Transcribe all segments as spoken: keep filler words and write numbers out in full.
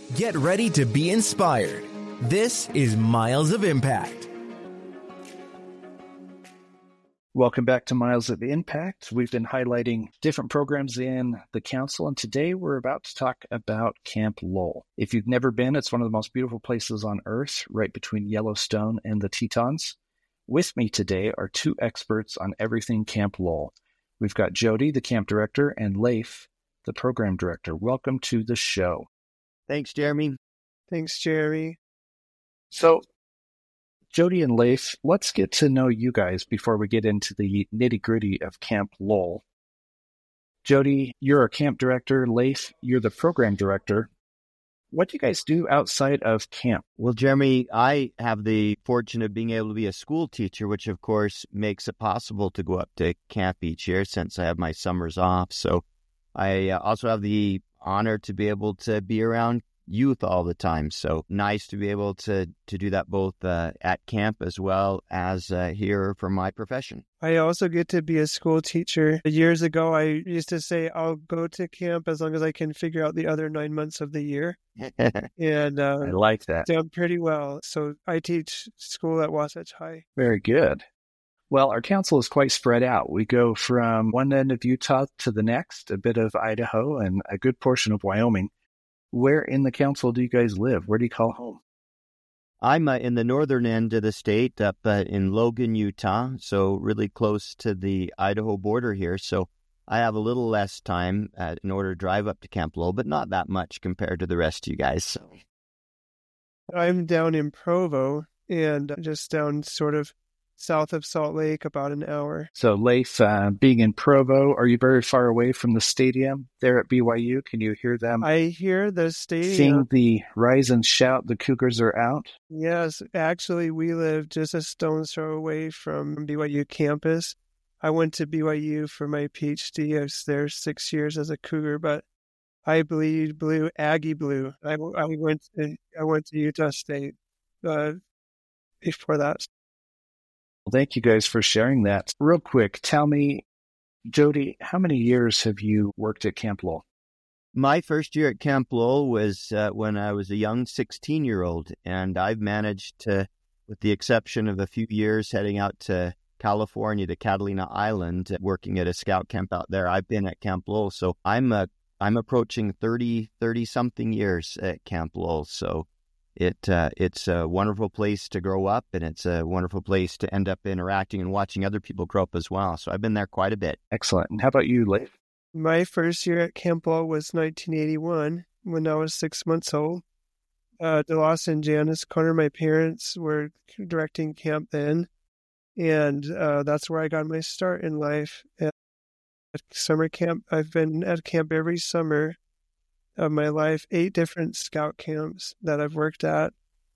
Get ready to be inspired. This is Miles of Impact. Welcome back to Miles of Impact. We've been highlighting different programs in the council, and today we're about to talk about Camp Lowell. If you've never been, it's one of the most beautiful places on earth, right between Yellowstone and the Tetons. With me today are two experts on everything Camp Lowell. We've got Jody, the camp director, and Leif, the program director. Welcome to the show. Thanks, Jeremy. Thanks, Jeremy. So, Jody and Leif, let's get to know you guys before we get into the nitty-gritty of Camp Lowell. Jody, you're our camp director. Leif, you're the program director. What do you guys do outside of camp? Well, Jeremy, I have the fortune of being able to be a school teacher, which, of course, makes it possible to go up to camp each year since I have my summers off. So I also have the honor to be able to be around youth all the time. So nice to be able to to do that both uh, at camp as well as uh, here for my profession. I also get to be a school teacher. Years ago, I used to say I'll go to camp as long as I can figure out the other nine months of the year. and uh, I like that. Done pretty well. So I teach school at Wasatch High. Very good. Well, our council is quite spread out. We go from one end of Utah to the next, a bit of Idaho, and a good portion of Wyoming. Where in the council do you guys live? Where do you call home? I'm uh, in the northern end of the state, up uh, in Logan, Utah, so really close to the Idaho border here. So I have a little less time uh, in order to drive up to Camp Lowell, but not that much compared to the rest of you guys. So. I'm down in Provo and just down sort of south of Salt Lake, about an hour. So, Leif, uh, being in Provo, are you very far away from the stadium there at B Y U? Can you hear them? I hear the stadium. Sing the rise and shout, the Cougars are out? Yes, actually, we live just a stone's throw away from B Y U campus. I went to B Y U for my PhD. I was there six years as a Cougar, but I bleed blue, Aggie blue. I, I went to, I went to Utah State uh, before that. Well, thank you guys for sharing that. Real quick, tell me, Jody, how many years have you worked at Camp Lowell? My first year at Camp Lowell was uh, when I was a young sixteen-year-old, and I've managed to, with the exception of a few years heading out to California, to Catalina Island, working at a scout camp out there, I've been at Camp Lowell. So I'm a, I'm approaching thirty, thirty-something years at Camp Lowell. So It uh, it's a wonderful place to grow up, and it's a wonderful place to end up interacting and watching other people grow up as well. So I've been there quite a bit. Excellent. And how about you, Leif? My first year at Camp Lowell was nineteen eighty-one, when I was six months old. Uh, DeLoss and Janice Conner, my parents, were directing camp then, and uh, that's where I got my start in life. At summer camp, I've been at camp every summer of my life, eight different scout camps that I've worked at.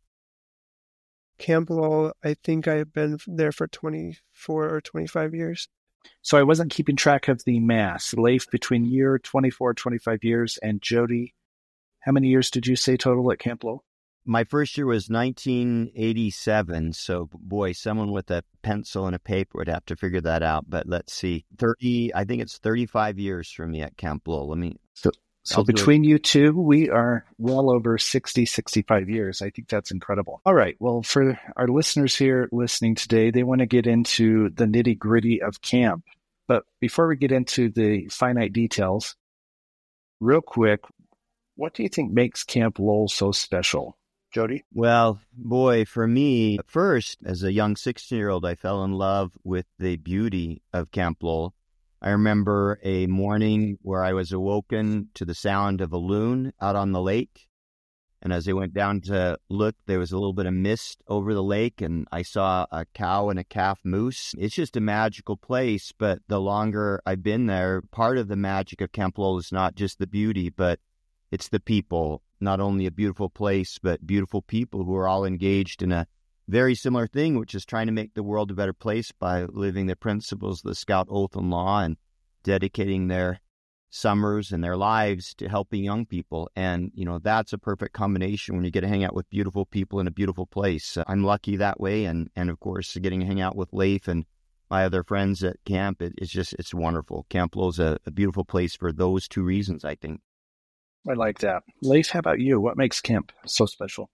Camp Lowell, I think I've been there for twenty-four or twenty-five years. So I wasn't keeping track of the math. Leif, between year twenty-four, twenty-five years, and Jody, how many years did you say total at Camp Lowell? My first year was nineteen eighty-seven. So, boy, someone with a pencil and a paper would have to figure that out. But let's see, thirty. I think it's thirty-five years for me at Camp Lowell. Let me. So, so between you two, we are well over sixty, sixty-five years. I think that's incredible. All right. Well, for our listeners here listening today, they want to get into the nitty gritty of camp. But before we get into the finite details, real quick, what do you think makes Camp Lowell so special? Jody? Well, boy, for me, first, as a young sixteen-year-old, I fell in love with the beauty of Camp Lowell. I remember a morning where I was awoken to the sound of a loon out on the lake. And as I went down to look, there was a little bit of mist over the lake, and I saw a cow and a calf moose. It's just a magical place, but the longer I've been there, part of the magic of Camp Lowell is not just the beauty, but it's the people. Not only a beautiful place, but beautiful people who are all engaged in a very similar thing, which is trying to make the world a better place by living the principles of the Scout Oath and Law and dedicating their summers and their lives to helping young people. And, you know, that's a perfect combination when you get to hang out with beautiful people in a beautiful place. Uh, I'm lucky that way. And, and of course, getting to hang out with Leif and my other friends at camp, it, it's just, it's wonderful. Camp Lowell's a, a beautiful place for those two reasons, I think. I like that. Leif, how about you? What makes camp so special?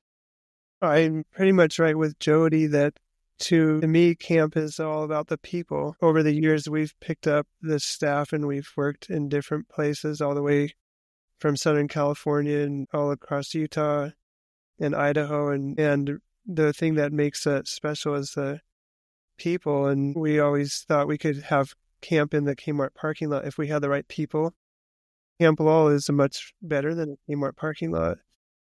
I'm pretty much right with Jody that to me, camp is all about the people. Over the years, we've picked up the staff and we've worked in different places all the way from Southern California and all across Utah and Idaho. And, and the thing that makes it special is the people. And we always thought we could have camp in the Kmart parking lot if we had the right people. Camp Lowell is much better than a Kmart parking lot.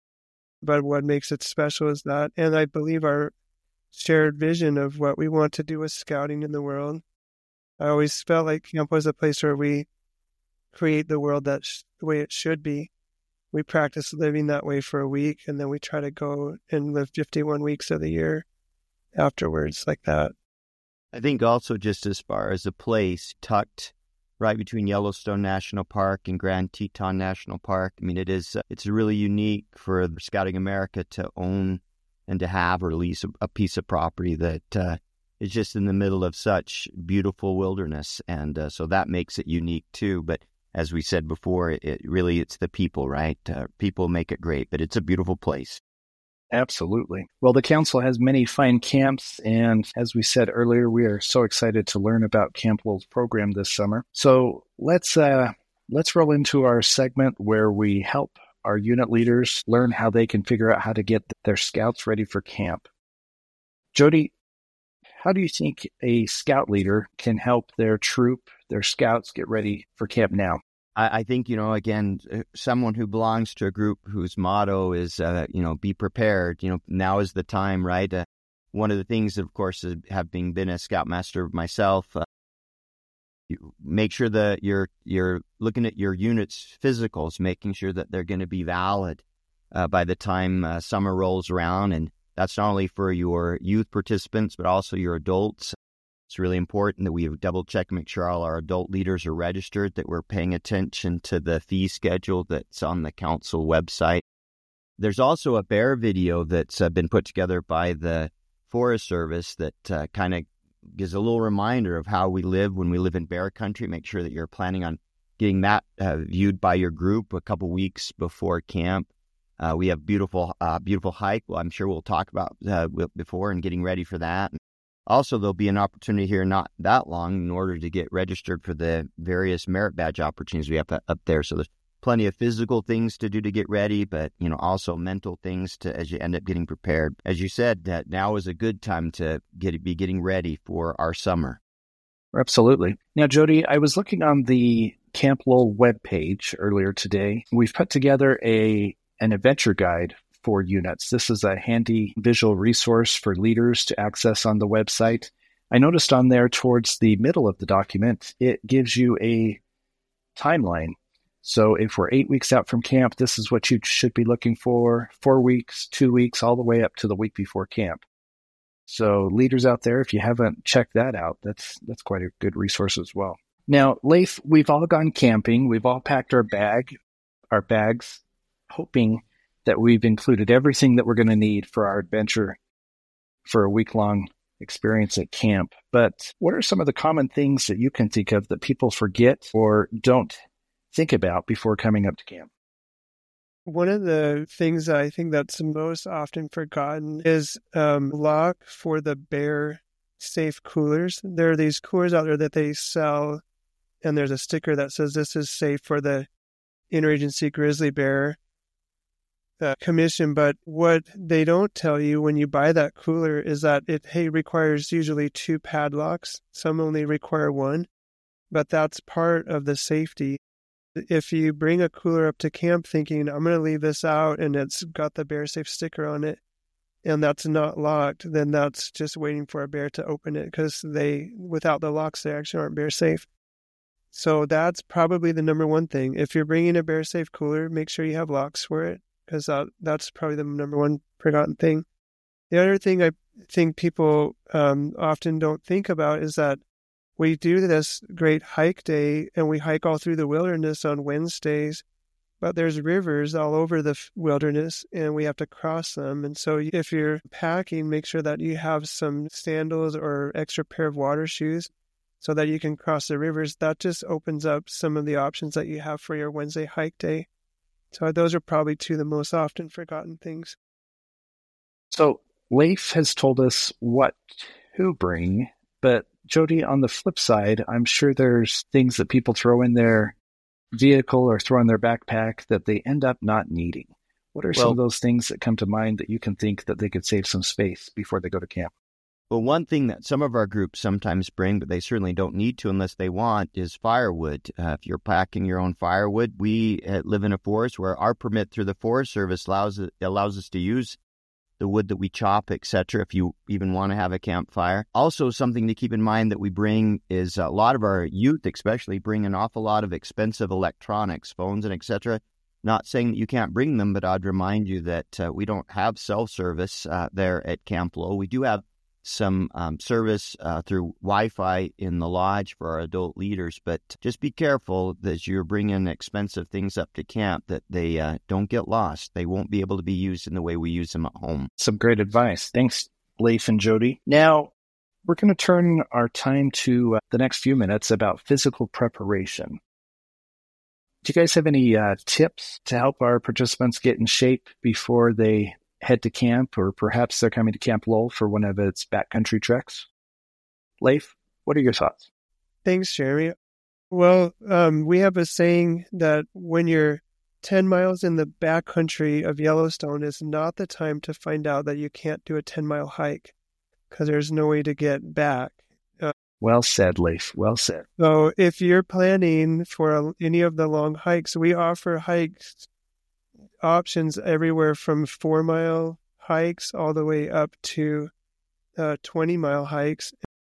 But what makes it special is that, and I believe our shared vision of what we want to do with scouting in the world. I always felt like camp was a place where we create the world that's the way it should be. We practice living that way for a week, and then we try to go and live fifty-one weeks of the year afterwards like that. I think also just as far as a place tucked right between Yellowstone National Park and Grand Teton National Park. I mean, it is, it's really unique for Scouting America to own and to have or lease a, a piece of property that uh, is just in the middle of such beautiful wilderness. And uh, so that makes it unique too. But as we said before, it, it really, it's the people, right? Uh, people make it great, but it's a beautiful place. Absolutely. Well, the council has many fine camps, and as we said earlier, we are so excited to learn about Camp Lowell's program this summer. So let's uh, let's roll into our segment where we help our unit leaders learn how they can figure out how to get their scouts ready for camp. Jody, how do you think a scout leader can help their troop, their scouts, get ready for camp now? I think, you know, again, someone who belongs to a group whose motto is, uh, you know, be prepared, you know, now is the time, right? Uh, one of the things, of course, is having been a scoutmaster myself, uh, you make sure that you're, you're looking at your unit's physicals, making sure that they're going to be valid uh, by the time uh, summer rolls around. And that's not only for your youth participants, but also your adults. It's really important that we double check, make sure all our adult leaders are registered, that we're paying attention to the fee schedule that's on the council website. There's also a bear video that's uh, been put together by the Forest Service that uh, kind of gives a little reminder of how we live when we live in bear country. Make sure that you're planning on getting that uh, viewed by your group a couple weeks before camp. Uh, we have beautiful, uh, beautiful hike. Well, I'm sure we'll talk about uh, before and getting ready for that. Also, there'll be an opportunity here not that long in order to get registered for the various merit badge opportunities we have up there. So there's plenty of physical things to do to get ready, but, you know, also mental things to as you end up getting prepared. As you said, that now is a good time to get be getting ready for our summer. Absolutely. Now, Jody, I was looking on the Camp Lowell webpage earlier today. We've put together a an adventure guide for units. This is a handy visual resource for leaders to access on the website. I noticed on there towards the middle of the document, it gives you a timeline. So if we're eight weeks out from camp, this is what you should be looking for, four weeks, two weeks, all the way up to the week before camp. So leaders out there, if you haven't checked that out, that's that's quite a good resource as well. Now, Leif, we've all gone camping. We've all packed our bag, our bags, hoping that we've included everything that we're going to need for our adventure for a week-long experience at camp. But what are some of the common things that you can think of that people forget or don't think about before coming up to camp? One of the things I think that's most often forgotten is um, lock for the bear safe coolers. There are these coolers out there that they sell, and there's a sticker that says this is safe for the interagency grizzly bear Uh, commission, but what they don't tell you when you buy that cooler is that it hey, requires usually two padlocks. Some only require one, but that's part of the safety. If you bring a cooler up to camp thinking, I'm going to leave this out and it's got the bear safe sticker on it, and that's not locked, then that's just waiting for a bear to open it, because they, without the locks, they actually aren't bear safe. So that's probably the number one thing. If you're bringing a bear safe cooler, make sure you have locks for it, because that, that's probably the number one forgotten thing. The other thing I think people um, often don't think about is that we do this great hike day, and we hike all through the wilderness on Wednesdays, but there's rivers all over the wilderness, and we have to cross them. And so if you're packing, make sure that you have some sandals or extra pair of water shoes so that you can cross the rivers. That just opens up some of the options that you have for your Wednesday hike day. So those are probably two of the most often forgotten things. So Leif has told us what to bring, but Jody, on the flip side, I'm sure there's things that people throw in their vehicle or throw in their backpack that they end up not needing. What are Well, some of those things that come to mind that you can think that they could save some space before they go to camp? Well, one thing that some of our groups sometimes bring, but they certainly don't need to unless they want, is firewood. Uh, if you're packing your own firewood, we uh, live in a forest where our permit through the Forest Service allows allows us to use the wood that we chop, et cetera, if you even want to have a campfire. Also, something to keep in mind that we bring is a lot of our youth especially bring an awful lot of expensive electronics, phones and et cetera. Not saying that you can't bring them, but I'd remind you that uh, we don't have self-service uh, there at Camp Lowell. We do have some um, service uh, through Wi-Fi in the lodge for our adult leaders, but just be careful that you're bringing expensive things up to camp that they uh, don't get lost. They won't be able to be used in the way we use them at home. Some great advice. Thanks, Leif and Jody. Now, we're going to turn our time to uh, the next few minutes about physical preparation. Do you guys have any uh, tips to help our participants get in shape before they head to camp, or perhaps they're coming to Camp Lowell for one of its backcountry treks? Leif, what are your thoughts? Thanks, Jeremy. Well, um, we have a saying that when you're ten miles in the backcountry of Yellowstone is not the time to find out that you can't do a ten-mile hike because there's no way to get back. Uh, well said, Leif. Well said. So if you're planning for a, any of the long hikes, we offer hikes options everywhere from four-mile hikes all the way up to uh, twenty-mile hikes.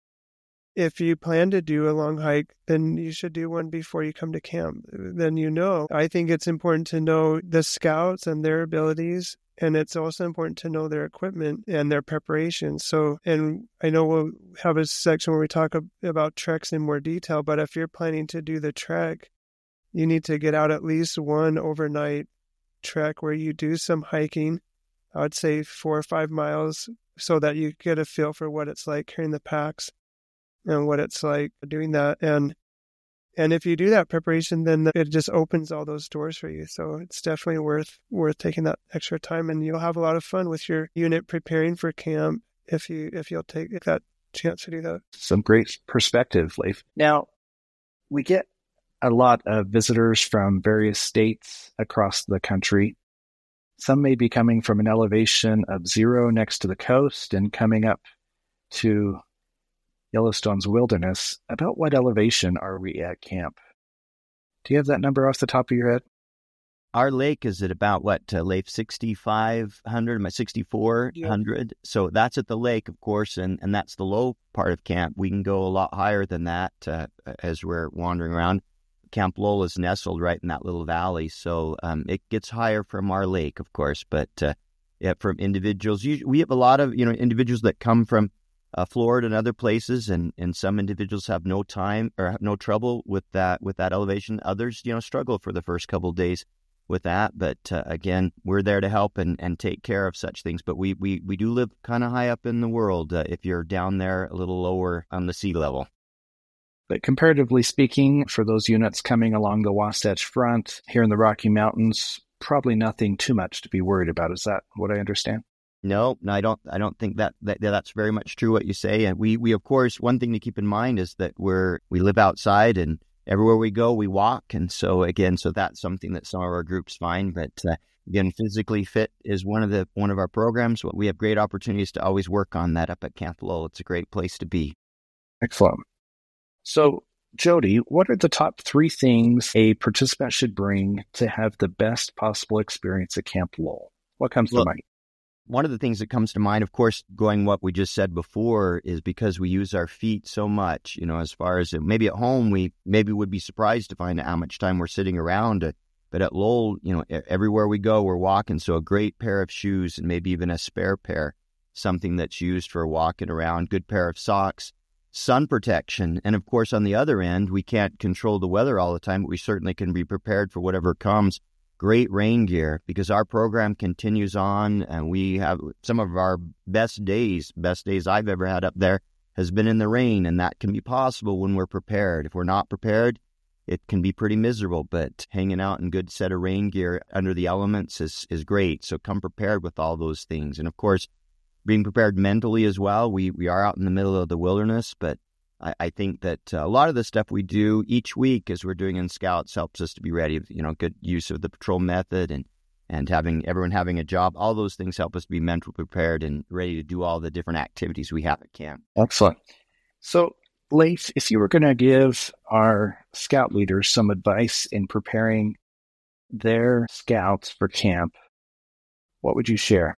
If you plan to do a long hike, then you should do one before you come to camp. Then you know. I think it's important to know the scouts and their abilities, and it's also important to know their equipment and their preparation. So, and I know we'll have a section where we talk about treks in more detail, but if you're planning to do the trek, you need to get out at least one overnight trek where you do some hiking. I would say four or five miles so that you get a feel for what it's like carrying the packs and what it's like doing that. And and if you do that preparation, then it just opens all those doors for you. So it's definitely worth worth taking that extra time, and you'll have a lot of fun with your unit preparing for camp if you if you'll take that chance to do that. Some great perspective, Leif. Now, we get a lot of visitors from various states across the country. Some may be coming from an elevation of zero next to the coast and coming up to Yellowstone's wilderness. About what elevation are we at camp? Do you have that number off the top of your head? Our lake is at about, what, uh, Leif, sixty-five hundred, sixty-four hundred? Yeah. So that's at the lake, of course, and, and that's the low part of camp. We can go a lot higher than that uh, as we're wandering around. Camp Lowell is nestled right in that little valley, so um, it gets higher from our lake, of course, but uh, yeah, from individuals. Usually, we have a lot of, you know, individuals that come from uh, Florida and other places, and, and some individuals have no time or have no trouble with that with that elevation. Others, you know, struggle for the first couple of days with that, but uh, again, we're there to help and, and take care of such things. But we we, we do live kind of high up in the world uh, if you're down there a little lower on the sea level. But comparatively speaking, for those units coming along the Wasatch Front here in the Rocky Mountains, probably nothing too much to be worried about. Is that what I understand? No, no, I don't. I don't think that, that that's very much true what you say. And we, we of course, one thing to keep in mind is that we're we live outside, and everywhere we go, we walk. And so again, so that's something that some of our groups find. But uh, again, physically fit is one of the one of our programs. We have great opportunities to always work on that up at Camp Lowell. It's a great place to be. Excellent. So, Jody, what are the top three things a participant should bring to have the best possible experience at Camp Lowell? What comes well, to mind? One of the things that comes to mind, of course, going what we just said before, is because we use our feet so much, you know, as far as maybe at home, we maybe would be surprised to find out how much time we're sitting around. But at Lowell, you know, everywhere we go, we're walking. So a great pair of shoes and maybe even a spare pair, something that's used for walking around, good pair of socks, sun protection. And of course, on the other end, we can't control the weather all the time, but we certainly can be prepared for whatever comes. Great rain gear, because our program continues on, and we have some of our best days, best days I've ever had up there has been in the rain, and that can be possible when we're prepared. If we're not prepared, it can be pretty miserable, but hanging out in good set of rain gear under the elements is, is great. So come prepared with all those things. And of course, being prepared mentally as well. We, we are out in the middle of the wilderness, but I, I think that uh, a lot of the stuff we do each week as we're doing in Scouts helps us to be ready. You know, good use of the patrol method and, and having everyone having a job. All those things help us be mentally prepared and ready to do all the different activities we have at camp. Excellent. So, Leif, if you were going to give our scout leaders some advice in preparing their scouts for camp, what would you share?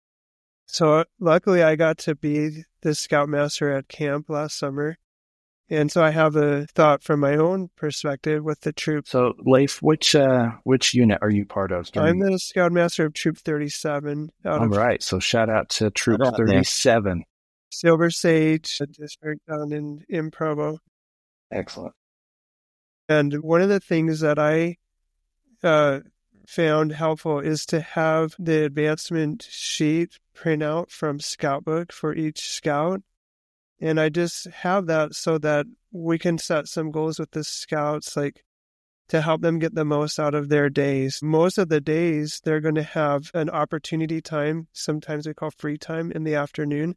So luckily I got to be the scoutmaster at camp last summer. And so I have a thought from my own perspective with the troop. So Leif, which uh, which unit are you part of? I'm the scoutmaster of Troop thirty-seven. Out All of right. So shout out to Troop thirty-seven. Silver Sage district down in, in Provo. Excellent. And one of the things that I uh, found helpful is to have the advancement sheet print out from Scout Book for each scout. And I just have that so that we can set some goals with the scouts, like to help them get the most out of their days. Most of the days, they're going to have an opportunity time, sometimes we call free time, in the afternoon.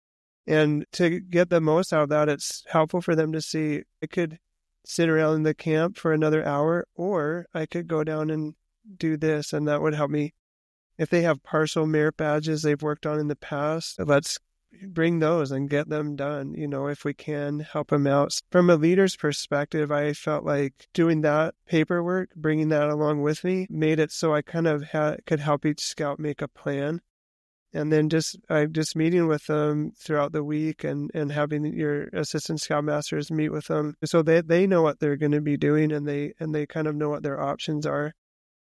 And to get the most out of that, it's helpful for them to see, I could sit around in the camp for another hour, or I could go down and do this, and that would help me. If they have partial merit badges they've worked on in the past, let's bring those and get them done. You know, if we can help them out. From a leader's perspective, I felt like doing that paperwork, bringing that along with me, made it so I kind of ha- could help each scout make a plan. And then just I just meeting with them throughout the week and, and having your assistant scoutmasters meet with them so they, they know what they're going to be doing and they and they kind of know what their options are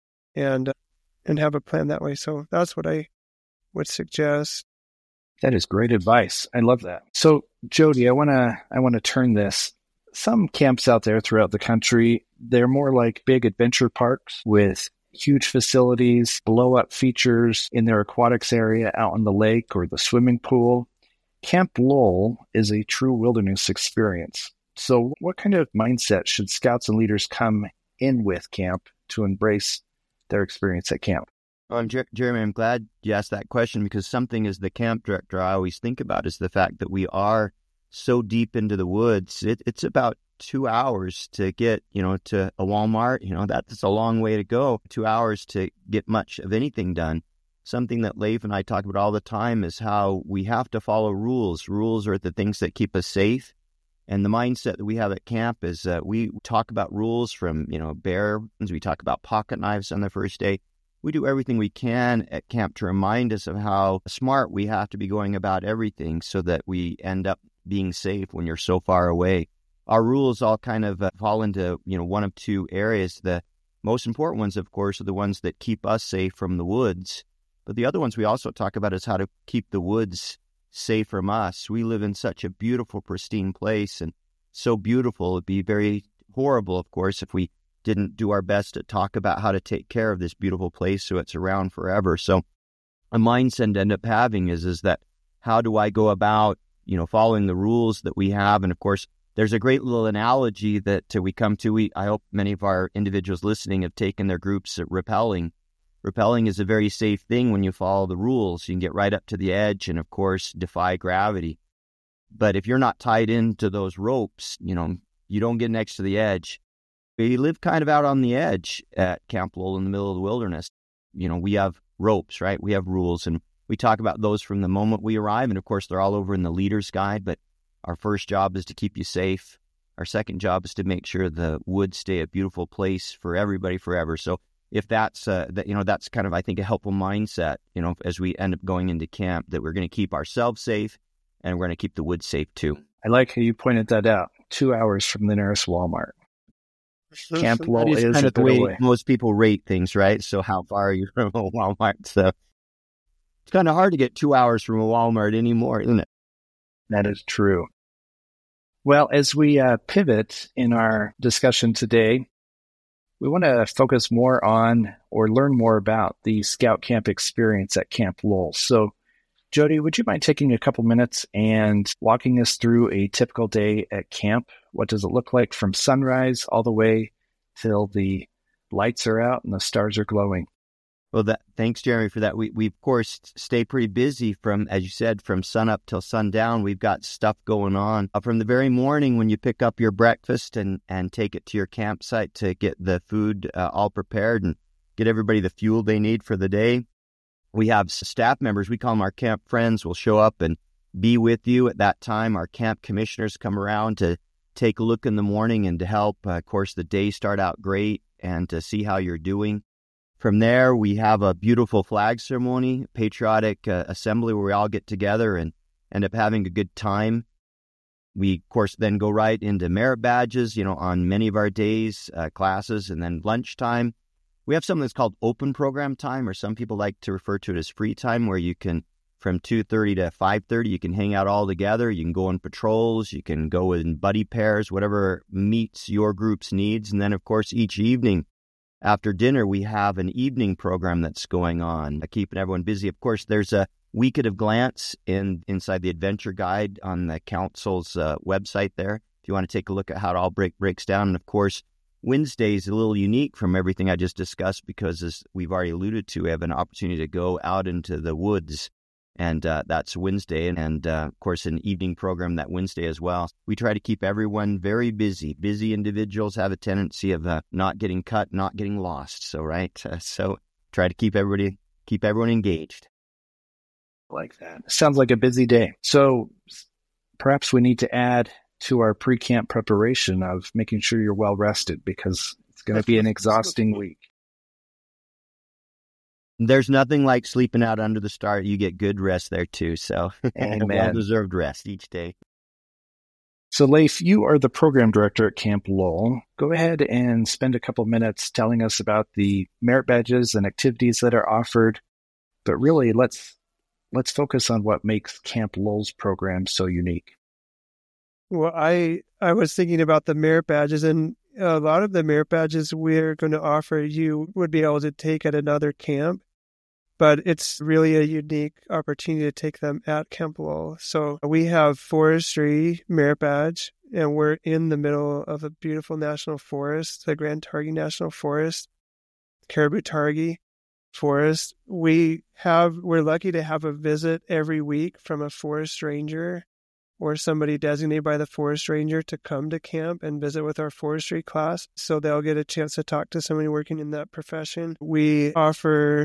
and and have a plan that way. So that's what I would suggest. That is great advice. I love that. So Jody, I wanna I wanna turn this. Some camps out there throughout the country, they're more like big adventure parks with huge facilities, blow-up features in their aquatics area out on the lake or the swimming pool. Camp Lowell is a true wilderness experience. So what kind of mindset should scouts and leaders come in with camp to embrace their experience at camp? Well, Jer- Jeremy, I'm glad you asked that question because something as the camp director I always think about is the fact that we are so deep into the woods. It, it's about two hours to get, you know, to a Walmart. You know, that's a long way to go. Two hours to get much of anything done. Something that Leif and I talk about all the time is how we have to follow rules. Rules are the things that keep us safe. And the mindset that we have at camp is uh, we talk about rules from, you know, bear. We talk about pocket knives on the first day. We do everything we can at camp to remind us of how smart we have to be going about everything so that we end up being safe when you're so far away. Our rules all kind of uh, fall into, you know, one of two areas. The most important ones, of course, are the ones that keep us safe from the woods. But the other ones we also talk about is how to keep the woods safe from us. We live in such a beautiful, pristine place, and so beautiful. It'd be very horrible, of course, if we didn't do our best to talk about how to take care of this beautiful place so it's around forever. So a mindset to end up having is, is that how do I go about, you know, following the rules that we have? And of course, there's a great little analogy that uh, we come to. We, I hope many of our individuals listening have taken their groups at rappelling. Rappelling is a very safe thing when you follow the rules. You can get right up to the edge and, of course, defy gravity. But if you're not tied into those ropes, you know, you don't get next to the edge. We live kind of out on the edge at Camp Lowell in the middle of the wilderness. You know, we have ropes, right? We have rules, and we talk about those from the moment we arrive. And, of course, they're all over in the leader's guide, but our first job is to keep you safe. Our second job is to make sure the woods stay a beautiful place for everybody forever. So if that's, uh, that, you know, that's kind of, I think, a helpful mindset, you know, as we end up going into camp, that we're going to keep ourselves safe and we're going to keep the woods safe too. I like how you pointed that out. Two hours from the nearest Walmart. Camp Lowell is kind a of the bit way away. most people rate things, right? So how far are you from a Walmart? So it's kind of hard to get two hours from a Walmart anymore, isn't it? That is true. Well, as we uh, pivot in our discussion today, we want to focus more on or learn more about the Scout Camp experience at Camp Lowell. So, Jody, would you mind taking a couple minutes and walking us through a typical day at camp? What does it look like from sunrise all the way till the lights are out and the stars are glowing. Well, that, thanks, Jeremy, for that. We, we, of course, stay pretty busy from, as you said, from sun up till sundown. We've got stuff going on. Uh, from the very morning when you pick up your breakfast and, and take it to your campsite to get the food uh, all prepared and get everybody the fuel they need for the day. We have staff members, we call them our camp friends, will show up and be with you at that time. Our camp commissioners come around to take a look in the morning and to help, uh, of course, the day start out great and to see how you're doing. From there, we have a beautiful flag ceremony, patriotic uh, assembly where we all get together and end up having a good time. We, of course, then go right into merit badges, you know, on many of our days, uh, classes, and then lunchtime. We have something that's called open program time, or some people like to refer to it as free time, where you can, from two thirty to five thirty, you can hang out all together. You can go on patrols. You can go in buddy pairs, whatever meets your group's needs. And then, of course, each evening, after dinner, we have an evening program that's going on, keeping everyone busy. Of course, there's a week at a glance in inside the adventure guide on the council's uh, website there, if you want to take a look at how it all break, breaks down. And of course, Wednesday is a little unique from everything I just discussed because, as we've already alluded to, we have an opportunity to go out into the woods. And uh, that's Wednesday. And, uh, of course, an evening program that Wednesday as well. We try to keep everyone very busy. Busy individuals have a tendency of uh, not getting cut, not getting lost. So, right? Uh, so try to keep everybody, keep everyone engaged. Like that. Sounds like a busy day. So perhaps we need to add to our pre-camp preparation of making sure you're well rested, because it's going to be an exhausting week. There's nothing like sleeping out under the stars. You get good rest there too. So Amen. Well-deserved rest each day. So Leif, you are the program director at Camp Lowell. Go ahead and spend a couple minutes telling us about the merit badges and activities that are offered. But really, let's let's focus on what makes Camp Lowell's program so unique. Well, I I was thinking about the merit badges, and a lot of the merit badges we're going to offer you would be able to take at another camp. But it's really a unique opportunity to take them at Camp Lowell. So we have forestry merit badge, and we're in the middle of a beautiful national forest, the Grand Targhee National Forest, Caribou Targhee Forest. We have, we're lucky to have a visit every week from a forest ranger or somebody designated by the forest ranger to come to camp and visit with our forestry class. So they'll get a chance to talk to somebody working in that profession. We offer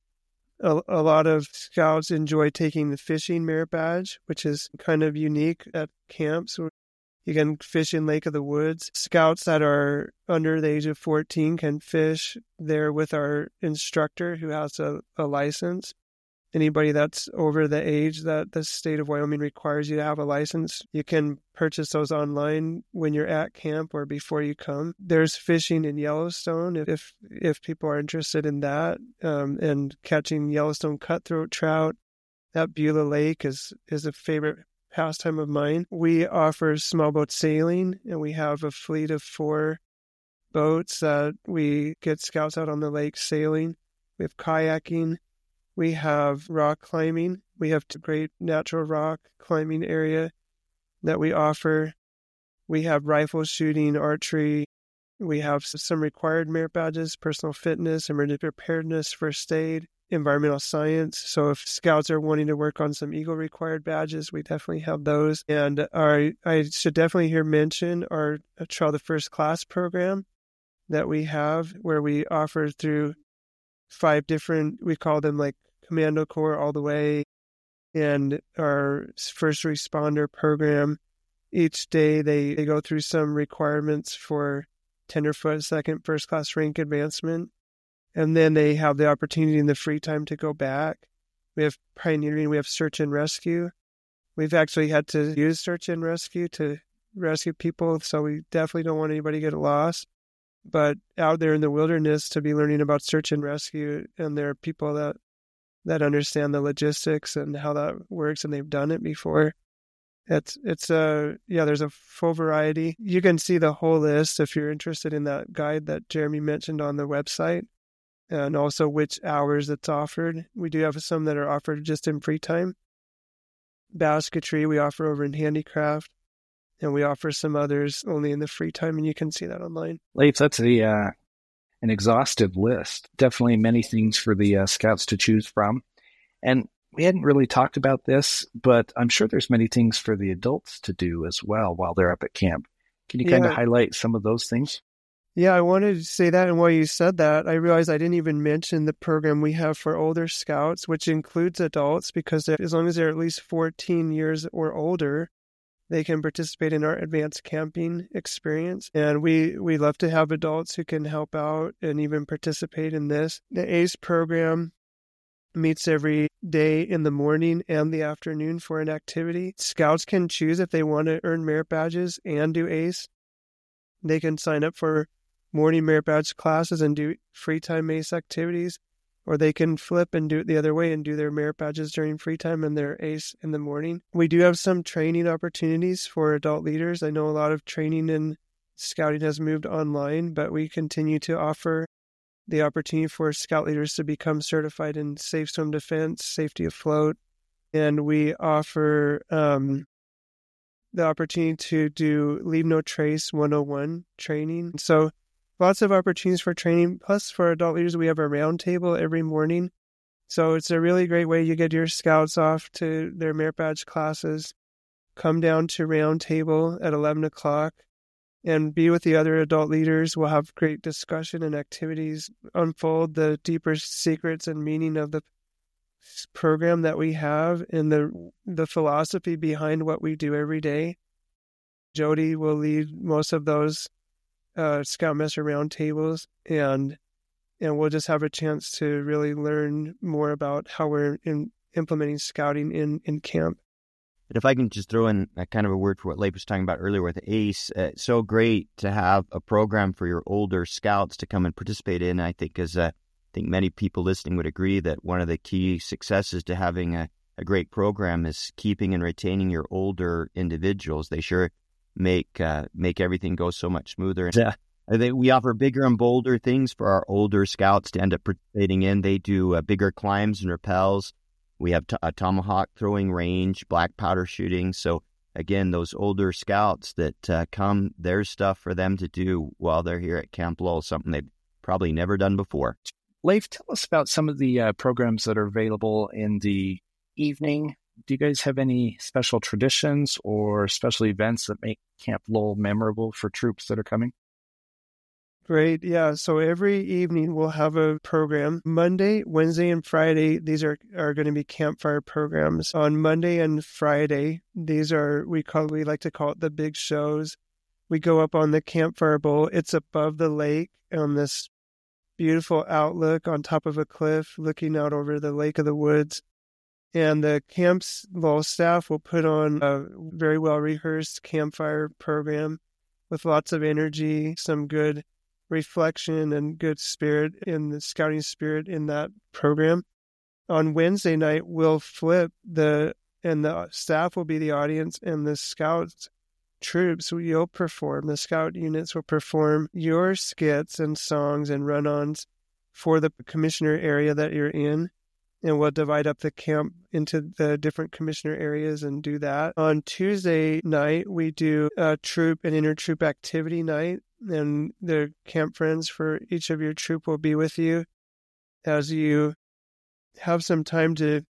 A, a lot of scouts enjoy taking the fishing merit badge, which is kind of unique at camp. So you can fish in Lake of the Woods. Scouts that are under the age of fourteen can fish there with our instructor who has a, a license. Anybody that's over the age that the state of Wyoming requires you to have a license, you can purchase those online when you're at camp or before you come. There's fishing in Yellowstone if if people are interested in that, um, and catching Yellowstone cutthroat trout. That Beulah Lake is, is a favorite pastime of mine. We offer small boat sailing, and we have a fleet of four boats that we get scouts out on the lake sailing. We have kayaking. We have rock climbing. We have a great natural rock climbing area that we offer. We have rifle shooting, archery. We have some required merit badges, personal fitness, emergency preparedness, first aid, environmental science. So if scouts are wanting to work on some Eagle required badges, we definitely have those. And our, I should definitely here mention our Trail the First Class program that we have, where we offer through five different, we call them like Commando Corps all the way, and our first responder program. Each day they, they go through some requirements for tenderfoot, second, first class rank advancement. And then they have the opportunity in the free time to go back. We have pioneering, we have search and rescue. We've actually had to use search and rescue to rescue people, so we definitely don't want anybody to get lost. But out there in the wilderness, to be learning about search and rescue, and there are people that that understand the logistics and how that works, and they've done it before. It's it's a yeah. There's a full variety. You can see the whole list if you're interested in that guide that Jeremy mentioned on the website, and also which hours it's offered. We do have some that are offered just in free time. Basketry we offer over in handicraft, and we offer some others only in the free time, and you can see that online. Leif, that's a uh, an exhaustive list. Definitely many things for the uh, scouts to choose from. And we hadn't really talked about this, but I'm sure there's many things for the adults to do as well while they're up at camp. Can you kind Yeah. of highlight some of those things? Yeah, I wanted to say that, and while you said that, I realized I didn't even mention the program we have for older scouts, which includes adults, because as long as they're at least fourteen years or older, they can participate in our advanced camping experience. And we, we love to have adults who can help out and even participate in this. The A C E program meets every day in the morning and the afternoon for an activity. Scouts can choose if they want to earn merit badges and do A C E. They can sign up for morning merit badge classes and do free time A C E activities, or they can flip and do it the other way and do their merit badges during free time and their A C E in the morning. We do have some training opportunities for adult leaders. I know a lot of training in scouting has moved online, but we continue to offer the opportunity for scout leaders to become certified in safe swim defense, safety afloat, and we offer um, the opportunity to do Leave No Trace one oh one training. So lots of opportunities for training. Plus, for adult leaders, we have a roundtable every morning. So it's a really great way you get your scouts off to their merit badge classes, come down to roundtable at eleven o'clock, and be with the other adult leaders. We'll have great discussion and activities, unfold the deeper secrets and meaning of the program that we have and the the philosophy behind what we do every day. Jody will lead most of those uh, Scoutmaster roundtables, and and we'll just have a chance to really learn more about how we're in, implementing scouting in, in camp. And if I can just throw in a kind of a word for what Leif was talking about earlier with A C E, uh, it's so great to have a program for your older scouts to come and participate in. I think as uh, I think many people listening would agree that one of the key successes to having a, a great program is keeping and retaining your older individuals. They sure make uh, make everything go so much smoother. And, uh, they, we offer bigger and bolder things for our older scouts to end up participating in. They do uh, bigger climbs and rappels. We have t- a tomahawk throwing range, black powder shooting. So again, those older scouts that uh, come, there's stuff for them to do while they're here at Camp Lowell, something they've probably never done before. Leif, tell us about some of the uh, programs that are available in the evening. Do you guys have any special traditions or special events that make Camp Lowell memorable for troops that are coming? Great. Yeah. So every evening we'll have a program. Monday, Wednesday, and Friday, these are, are going to be campfire programs. On Monday and Friday, these are, we call, we like to call it the big shows. We go up on the campfire bowl. It's above the lake on this beautiful outlook on top of a cliff, looking out over the Lake of the Woods. And the Camp's Lowell staff will put on a very well-rehearsed campfire program with lots of energy, some good reflection and good spirit in the scouting spirit in that program. On Wednesday night, we'll flip the, and the staff will be the audience, and the scouts troops, you'll perform, the scout units will perform your skits and songs and run-ons for the commissioner area that you're in. And we'll divide up the camp into the different commissioner areas and do that. On Tuesday night, we do a troop and intertroop activity night. And the camp friends for each of your troop will be with you as you have some time to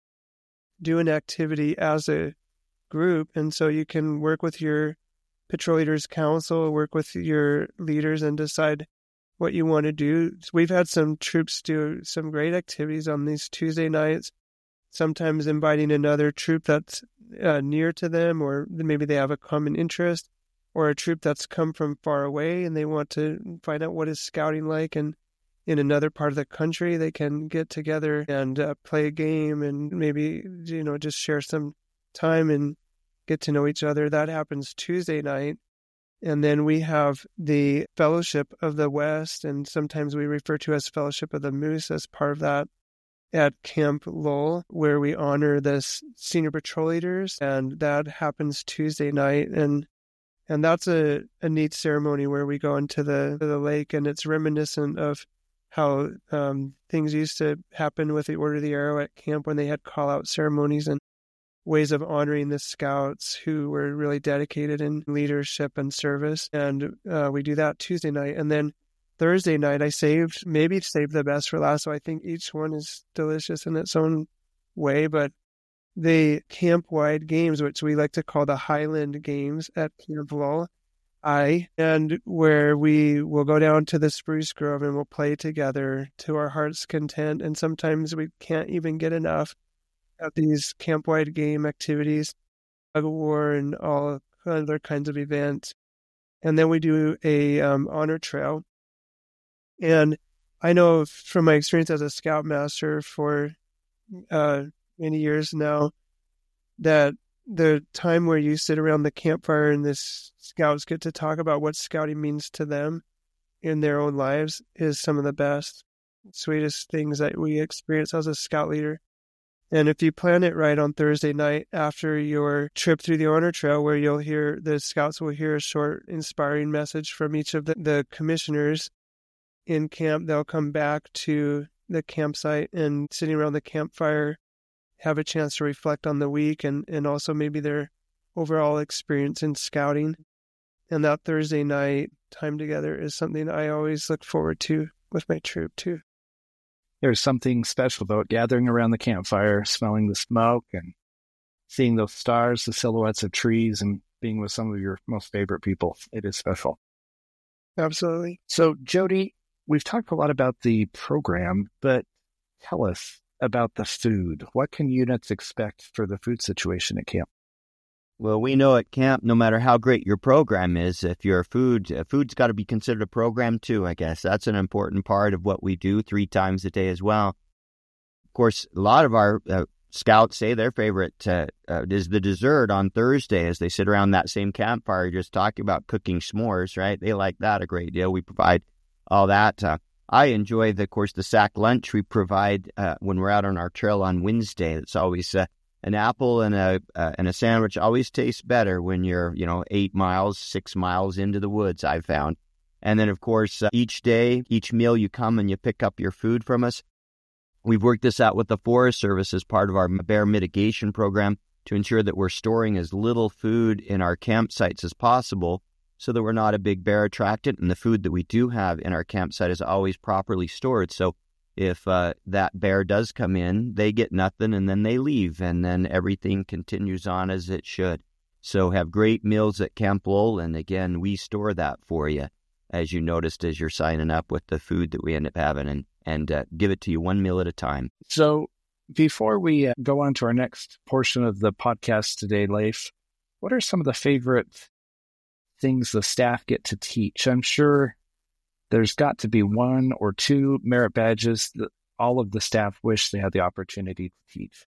do an activity as a group. And so you can work with your patrol leaders council, work with your leaders and decide what you want to do. We've had some troops do some great activities on these Tuesday nights, sometimes inviting another troop that's uh, near to them, or maybe they have a common interest, or a troop that's come from far away and they want to find out what is scouting like. And in another part of the country, they can get together and uh, play a game and maybe, you know, just share some time and get to know each other. That happens Tuesday night. And then we have the Fellowship of the West, and sometimes we refer to as Fellowship of the Moose as part of that at Camp Lowell, where we honor the senior patrol leaders, and that happens Tuesday night. And and that's a, a neat ceremony where we go into the the lake, and it's reminiscent of how um, things used to happen with the Order of the Arrow at camp when they had call-out ceremonies. And ways of honoring the scouts who were really dedicated in leadership and service. And uh, we do that Tuesday night. And then Thursday night, I saved, maybe saved the best for last. So I think each one is delicious in its own way. But the camp-wide games, which we like to call the Highland Games at Camp Lowell, I, and where we will go down to the Spruce Grove and we'll play together to our heart's content. And sometimes we can't even get enough of these camp-wide game activities, tug of war, and all other kinds of events. And then we do a um, honor trail. And I know from my experience as a scoutmaster for uh, many years now that the time where you sit around the campfire and the scouts get to talk about what scouting means to them in their own lives is some of the best, sweetest things that we experience as a scout leader. And if you plan it right on Thursday night after your trip through the honor trail, where you'll hear, the scouts will hear a short, inspiring message from each of the, the commissioners in camp, they'll come back to the campsite and sitting around the campfire, have a chance to reflect on the week and, and also maybe their overall experience in scouting. And that Thursday night time together is something I always look forward to with my troop too. There's something special about gathering around the campfire, smelling the smoke and seeing those stars, the silhouettes of trees, and being with some of your most favorite people. It is special. Absolutely. So, Jody, we've talked a lot about the program, but tell us about the food. What can units expect for the food situation at camp? Well, we know at camp, no matter how great your program is, if your food, uh, food's got to be considered a program too, I guess. That's an important part of what we do three times a day as well. Of course, a lot of our uh, scouts say their favorite uh, uh, is the dessert on Thursday as they sit around that same campfire just talking about cooking s'mores, right? They like that a great deal. We provide all that. Uh, I enjoy, the, of course, the sack lunch we provide uh, when we're out on our trail on Wednesday. It's always uh, an apple and a uh, and a sandwich. Always tastes better when you're, you know, eight miles, six miles into the woods, I've found. And then, of course, uh, each day, each meal you come and you pick up your food from us. We've worked this out with the Forest Service as part of our bear mitigation program to ensure that we're storing as little food in our campsites as possible, so that we're not a big bear attractant, and the food that we do have in our campsite is always properly stored. So if uh, that bear does come in, they get nothing and then they leave, and then everything continues on as it should. So have great meals at Camp Lowell, and again, we store that for you, as you noticed as you're signing up with the food that we end up having, and, and uh, give it to you one meal at a time. So before we uh, go on to our next portion of the podcast today, Leif, what are some of the favorite things the staff get to teach? I'm sure there's got to be one or two merit badges that all of the staff wish they had the opportunity to teach.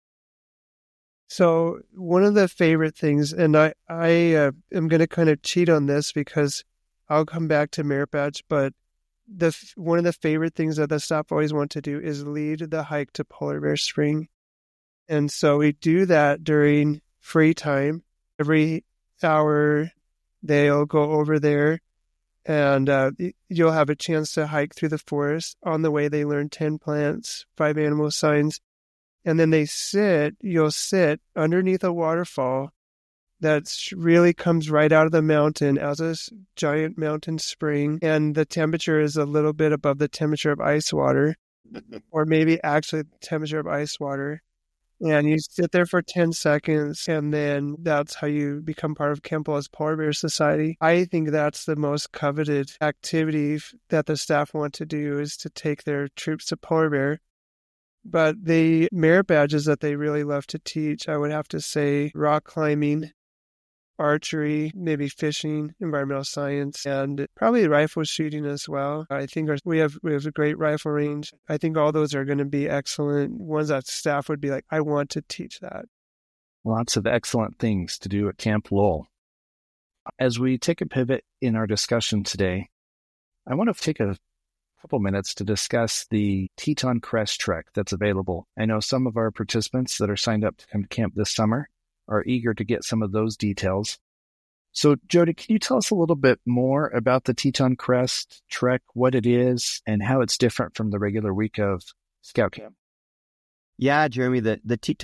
So one of the favorite things, and I, I uh, am going to kind of cheat on this because I'll come back to merit badge, but the one of the favorite things that the staff always want to do is lead the hike to Polar Bear Spring. And so we do that during free time. Every hour they'll go over there, and uh, you'll have a chance to hike through the forest. On the way, they learn ten plants, five animal signs, and then they sit, you'll sit underneath a waterfall that really comes right out of the mountain as a giant mountain spring, and the temperature is a little bit above the temperature of ice water, or maybe actually the temperature of ice water. And you sit there for ten seconds, and then that's how you become part of Camp Lowell's Polar Bear Society. I think that's the most coveted activity that the staff want to do, is to take their troops to Polar Bear. But the merit badges that they really love to teach, I would have to say rock climbing, archery, maybe fishing, environmental science, and probably rifle shooting as well. I think our, we have we have a great rifle range. I think all those are going to be excellent ones that staff would be like, I want to teach that. Lots of excellent things to do at Camp Lowell. As we take a pivot in our discussion today, I want to take a couple minutes to discuss the Teton Crest Trek that's available. I know some of our participants that are signed up to come to camp this summer are eager to get some of those details. So, Jody, can you tell us a little bit more about the Teton Crest Trek, what it is, and how it's different from the regular week of Scout Camp? Yeah, Jeremy, the, the Teton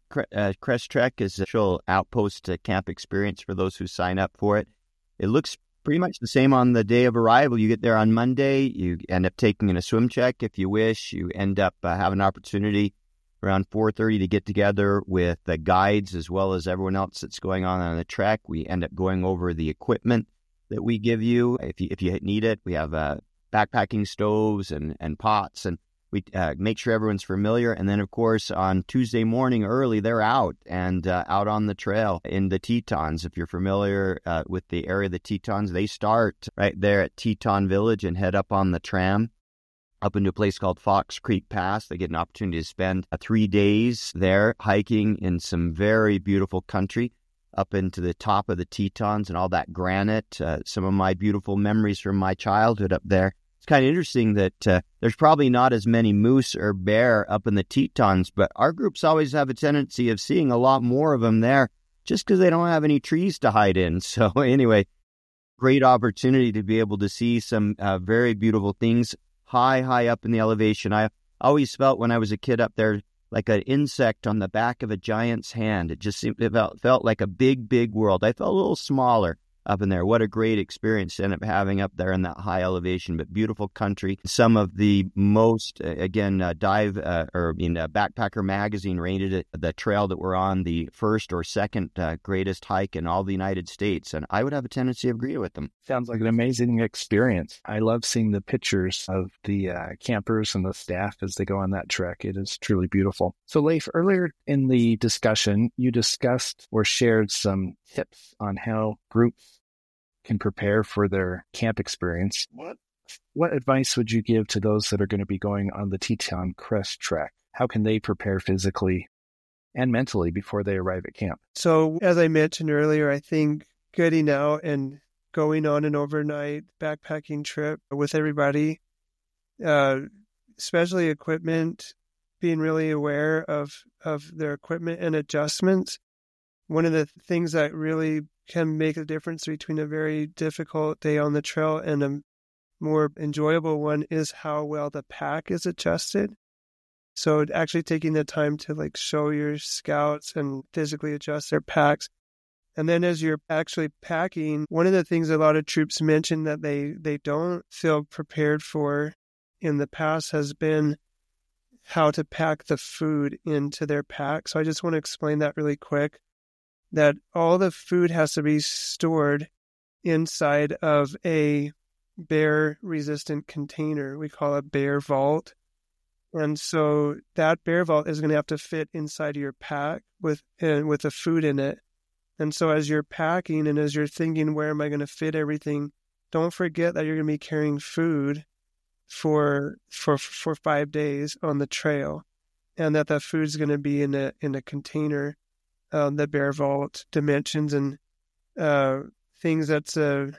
uh, Crest Trek is a actual outpost uh, camp experience for those who sign up for it. It looks pretty much the same on the day of arrival. You get there on Monday. You end up taking in a swim check if you wish. You end up uh, having an opportunity around four thirty to get together with the guides as well as everyone else that's going on on the trek. We end up going over the equipment that we give you if you, if you need it. We have uh, backpacking stoves and, and pots, and we uh, make sure everyone's familiar. And then, of course, on Tuesday morning early, they're out and uh, out on the trail in the Tetons. If you're familiar uh, with the area of the Tetons, they start right there at Teton Village and head up on the tram up into a place called Fox Creek Pass. They get an opportunity to spend uh, three days there hiking in some very beautiful country up into the top of the Tetons and all that granite. Uh, some of my beautiful memories from my childhood up there. It's kind of interesting that uh, there's probably not as many moose or bear up in the Tetons, but our groups always have a tendency of seeing a lot more of them there just because they don't have any trees to hide in. So anyway, great opportunity to be able to see some uh, very beautiful things high, high up in the elevation. I always felt when I was a kid up there like an insect on the back of a giant's hand. It just seemed, it felt, felt like a big, big world. I felt a little smaller up in there. What a great experience to end up having up there in that high elevation, but beautiful country. Some of the most, uh, again, uh, dive, uh, or I mean, uh, Backpacker Magazine rated it the trail that we're on the first or second uh, greatest hike in all the United States. And I would have a tendency to agree with them. Sounds like an amazing experience. I love seeing the pictures of the uh, campers and the staff as they go on that trek. It is truly beautiful. So Leif, earlier in the discussion, you discussed or shared some tips on how groups can prepare for their camp experience. What what advice would you give to those that are going to be going on the Teton Crest Trek? How can they prepare physically and mentally before they arrive at camp? So, as I mentioned earlier, I think getting out and going on an overnight backpacking trip with everybody, uh, especially equipment, being really aware of, of their equipment and adjustments. One of the things that really can make a difference between a very difficult day on the trail and a more enjoyable one is how well the pack is adjusted. So actually taking the time to like show your scouts and physically adjust their packs. And then as you're actually packing, one of the things a lot of troops mention that they, they don't feel prepared for in the past has been how to pack the food into their pack. So I just want to explain that really quick. That all the food has to be stored inside of a bear-resistant container. We call it bear vault. And so that bear vault is going to have to fit inside your pack with uh, with the food in it. And so as you're packing and as you're thinking, where am I going to fit everything, don't forget that you're going to be carrying food for for for five days on the trail, and that that food's going to be in a in a container. Um, the bear vault dimensions and uh, things that's uh,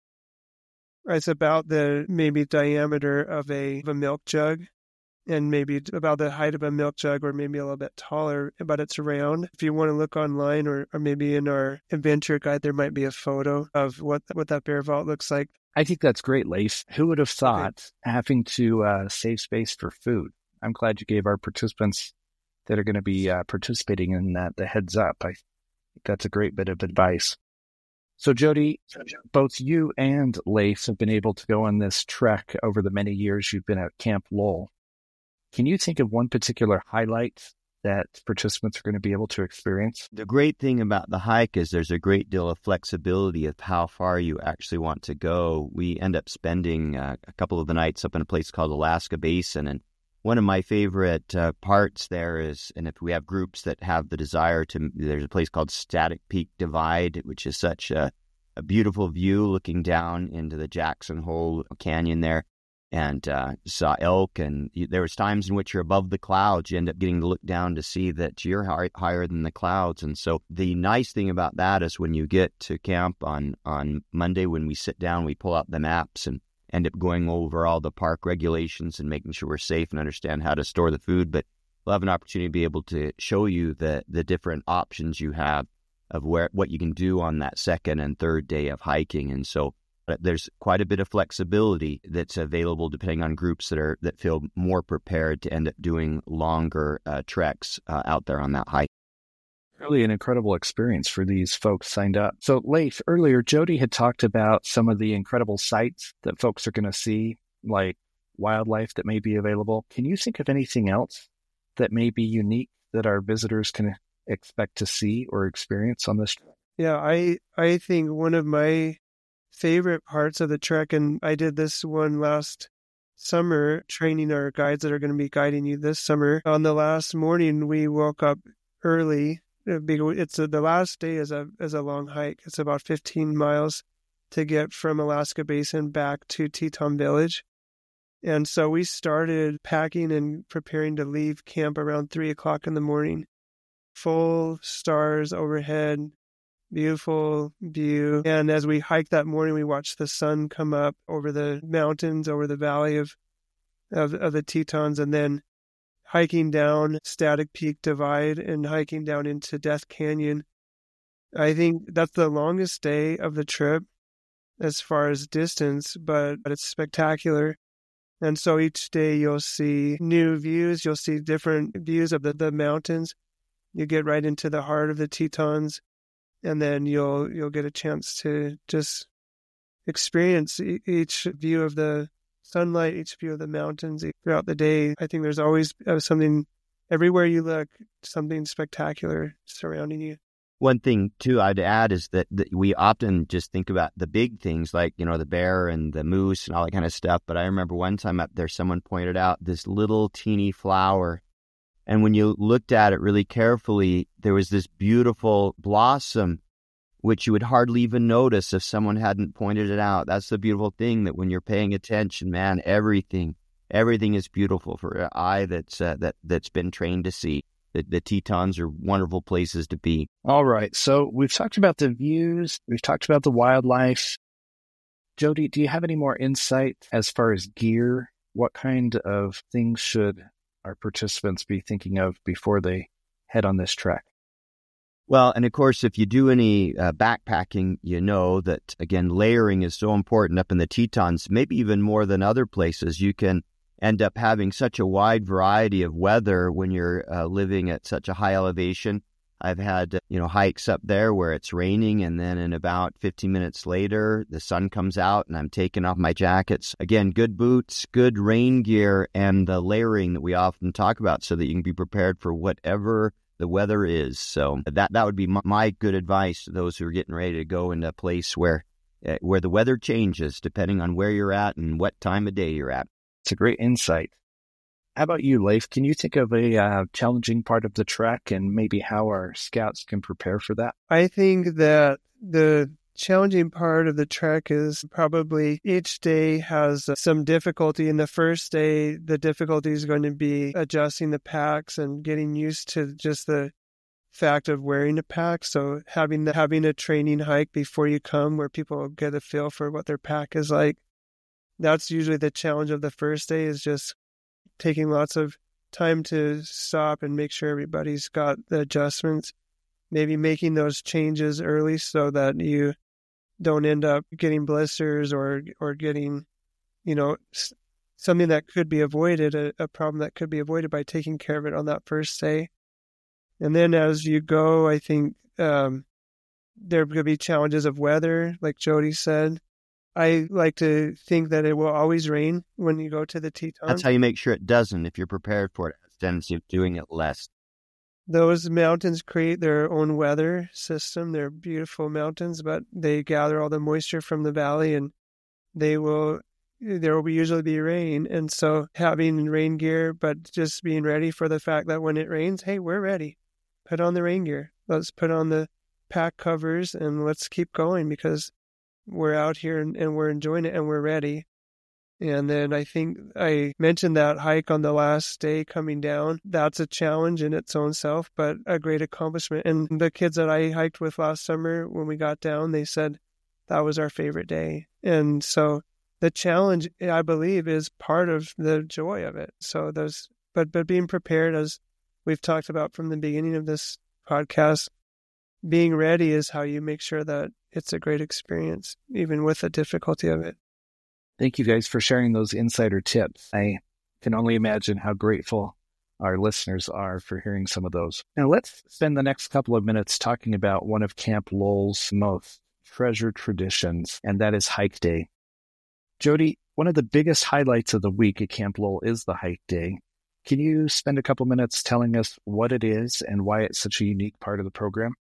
it's about the maybe diameter of a, of a milk jug, and maybe about the height of a milk jug, or maybe a little bit taller, but it's round. If you want to look online, or, or maybe in our adventure guide, there might be a photo of what what that bear vault looks like. I think that's great, Leif. Who would have thought okay. having to uh, save space for food? I'm glad you gave our participants that are going to be uh, participating in that the heads up. I think that's a great bit of advice. So Jody, both you and Leif have been able to go on this trek over the many years you've been at Camp Lowell. Can you think of one particular highlight that participants are going to be able to experience? The great thing about the hike is there's a great deal of flexibility of how far you actually want to go. We end up spending uh, a couple of the nights up in a place called Alaska Basin, and one of my favorite uh, parts there is, and if we have groups that have the desire to, there's a place called Static Peak Divide, which is such a, a beautiful view looking down into the Jackson Hole Canyon there, and uh, saw elk, and you, there was times in which you're above the clouds. You end up getting to look down to see that you're high, higher than the clouds. And so the nice thing about that is when you get to camp on, on Monday, when we sit down, we pull out the maps and end up going over all the park regulations and making sure we're safe and understand how to store the food. But we'll have an opportunity to be able to show you the, the different options you have of where what you can do on that second and third day of hiking. And so there's quite a bit of flexibility that's available depending on groups that are that feel more prepared to end up doing longer uh, treks uh, out there on that hike. Really an incredible experience for these folks signed up. So, Leif, earlier, Jody had talked about some of the incredible sights that folks are going to see, like wildlife that may be available. Can you think of anything else that may be unique that our visitors can expect to see or experience on this trek? Yeah, I I think one of my favorite parts of the trek, and I did this one last summer, training our guides that are going to be guiding you this summer. On the last morning, we woke up early. It's a, the last day is a is a long hike. It's about fifteen miles to get from Alaska Basin back to Teton Village. And so we started packing and preparing to leave camp around three o'clock in the morning. Full stars overhead, beautiful view. And as we hiked that morning, we watched the sun come up over the mountains, over the valley of of, of the Tetons, and then hiking down Static Peak Divide and hiking down into Death Canyon. I think that's the longest day of the trip as far as distance, but it's spectacular. And so each day you'll see new views. You'll see different views of the, the mountains. You get right into the heart of the Tetons, and then you'll you'll get a chance to just experience each view of the sunlight, each view of the mountains throughout the day. I think there's always something, everywhere you look, something spectacular surrounding you. One thing, too, I'd add is that, that we often just think about the big things like, you know, the bear and the moose and all that kind of stuff. But I remember one time up there, someone pointed out this little teeny flower. And when you looked at it really carefully, there was this beautiful blossom, which you would hardly even notice if someone hadn't pointed it out. That's the beautiful thing, that when you're paying attention, man, everything, everything is beautiful for an eye that's uh, that that's been trained to see. The, the Tetons are wonderful places to be. All right. So we've talked about the views. We've talked about the wildlife. Jody, do you have any more insight as far as gear? What kind of things should our participants be thinking of before they head on this trek? Well, and of course, if you do any uh, backpacking, you know that, again, layering is so important up in the Tetons, maybe even more than other places. You can end up having such a wide variety of weather when you're uh, living at such a high elevation. I've had, uh, you know, hikes up there where it's raining, and then in about fifteen minutes later, the sun comes out and I'm taking off my jackets. Again, good boots, good rain gear, and the layering that we often talk about so that you can be prepared for whatever the weather is. So that that would be my, my good advice to those who are getting ready to go into a place where uh, where the weather changes depending on where you're at and what time of day you're at. It's a great insight. How about you, Leif? Can you think of a uh, challenging part of the trek and maybe how our scouts can prepare for that? I think that the challenging part of the trek is probably each day has some difficulty. In the first day, the difficulty is going to be adjusting the packs and getting used to just the fact of wearing a pack. So having the, having a training hike before you come where people get a feel for what their pack is like. That's usually the challenge of the first day, is just taking lots of time to stop and make sure everybody's got the adjustments. Maybe making those changes early so that you don't end up getting blisters or or getting, you know, something that could be avoided, a, a problem that could be avoided by taking care of it on that first day. And then as you go, I think um, there could be challenges of weather, like Jody said. I like to think that it will always rain when you go to the Tetons. That's how you make sure it doesn't. If you're prepared for it, it has a tendency of doing it less. Those mountains create their own weather system. They're beautiful mountains, but they gather all the moisture from the valley, and they will, there will usually be rain. And so having rain gear, but just being ready for the fact that when it rains, hey, we're ready. Put on the rain gear. Let's put on the pack covers and let's keep going, because we're out here and, and we're enjoying it and we're ready. And then I think I mentioned that hike on the last day coming down. That's a challenge in its own self, but a great accomplishment. And the kids that I hiked with last summer, when we got down, they said that was our favorite day. And so the challenge, I believe, is part of the joy of it. So those, but, but being prepared, as we've talked about from the beginning of this podcast, being ready is how you make sure that it's a great experience, even with the difficulty of it. Thank you guys for sharing those insider tips. I can only imagine how grateful our listeners are for hearing some of those. Now, let's spend the next couple of minutes talking about one of Camp Lowell's most treasured traditions, and that is Hike Day. Jody, one of the biggest highlights of the week at Camp Lowell is the Hike Day. Can you spend a couple minutes telling us what it is and why it's such a unique part of the program?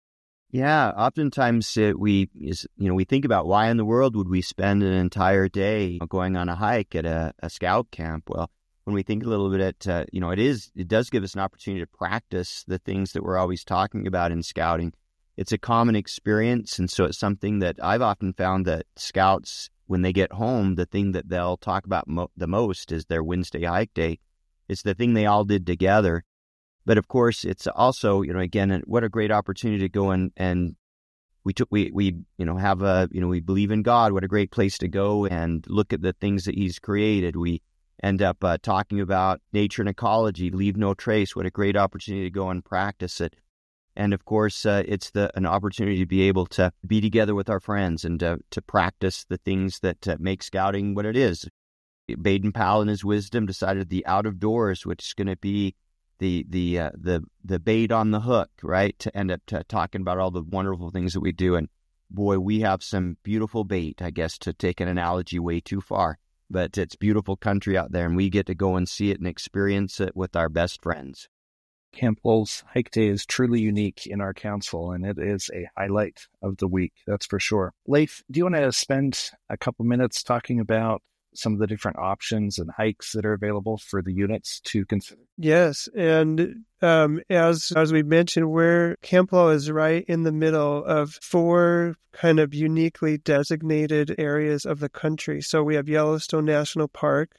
Yeah, oftentimes uh, we is you know we think about why in the world would we spend an entire day going on a hike at a, a scout camp? Well, when we think a little bit at uh, you know it is it does give us an opportunity to practice the things that we're always talking about in scouting. It's a common experience, and so it's something that I've often found that scouts, when they get home, the thing that they'll talk about mo- the most is their Wednesday hike day. It's the thing they all did together. But of course, it's also, you know, again, what a great opportunity to go and, and we took, we, we, you know, have a, you know, we believe in God. What a great place to go and look at the things that He's created. We end up uh, talking about nature and ecology, leave no trace. What a great opportunity to go and practice it. And of course, uh, it's the an opportunity to be able to be together with our friends and uh, to practice the things that uh, make scouting what it is. Baden-Powell, in his wisdom, decided the out of doors, which is going to be the the uh, the the bait on the hook, right? To end up to talking about all the wonderful things that we do. And boy, we have some beautiful bait, I guess, to take an analogy way too far. But it's beautiful country out there, and we get to go and see it and experience it with our best friends. Camp Lowell's Hike Day is truly unique in our council, and it is a highlight of the week, that's for sure. Leif, do you want to spend a couple minutes talking about some of the different options and hikes that are available for the units to consider? Yes, and um, as as we mentioned, where Camp Lowell is right in the middle of four kind of uniquely designated areas of the country. So we have Yellowstone National Park.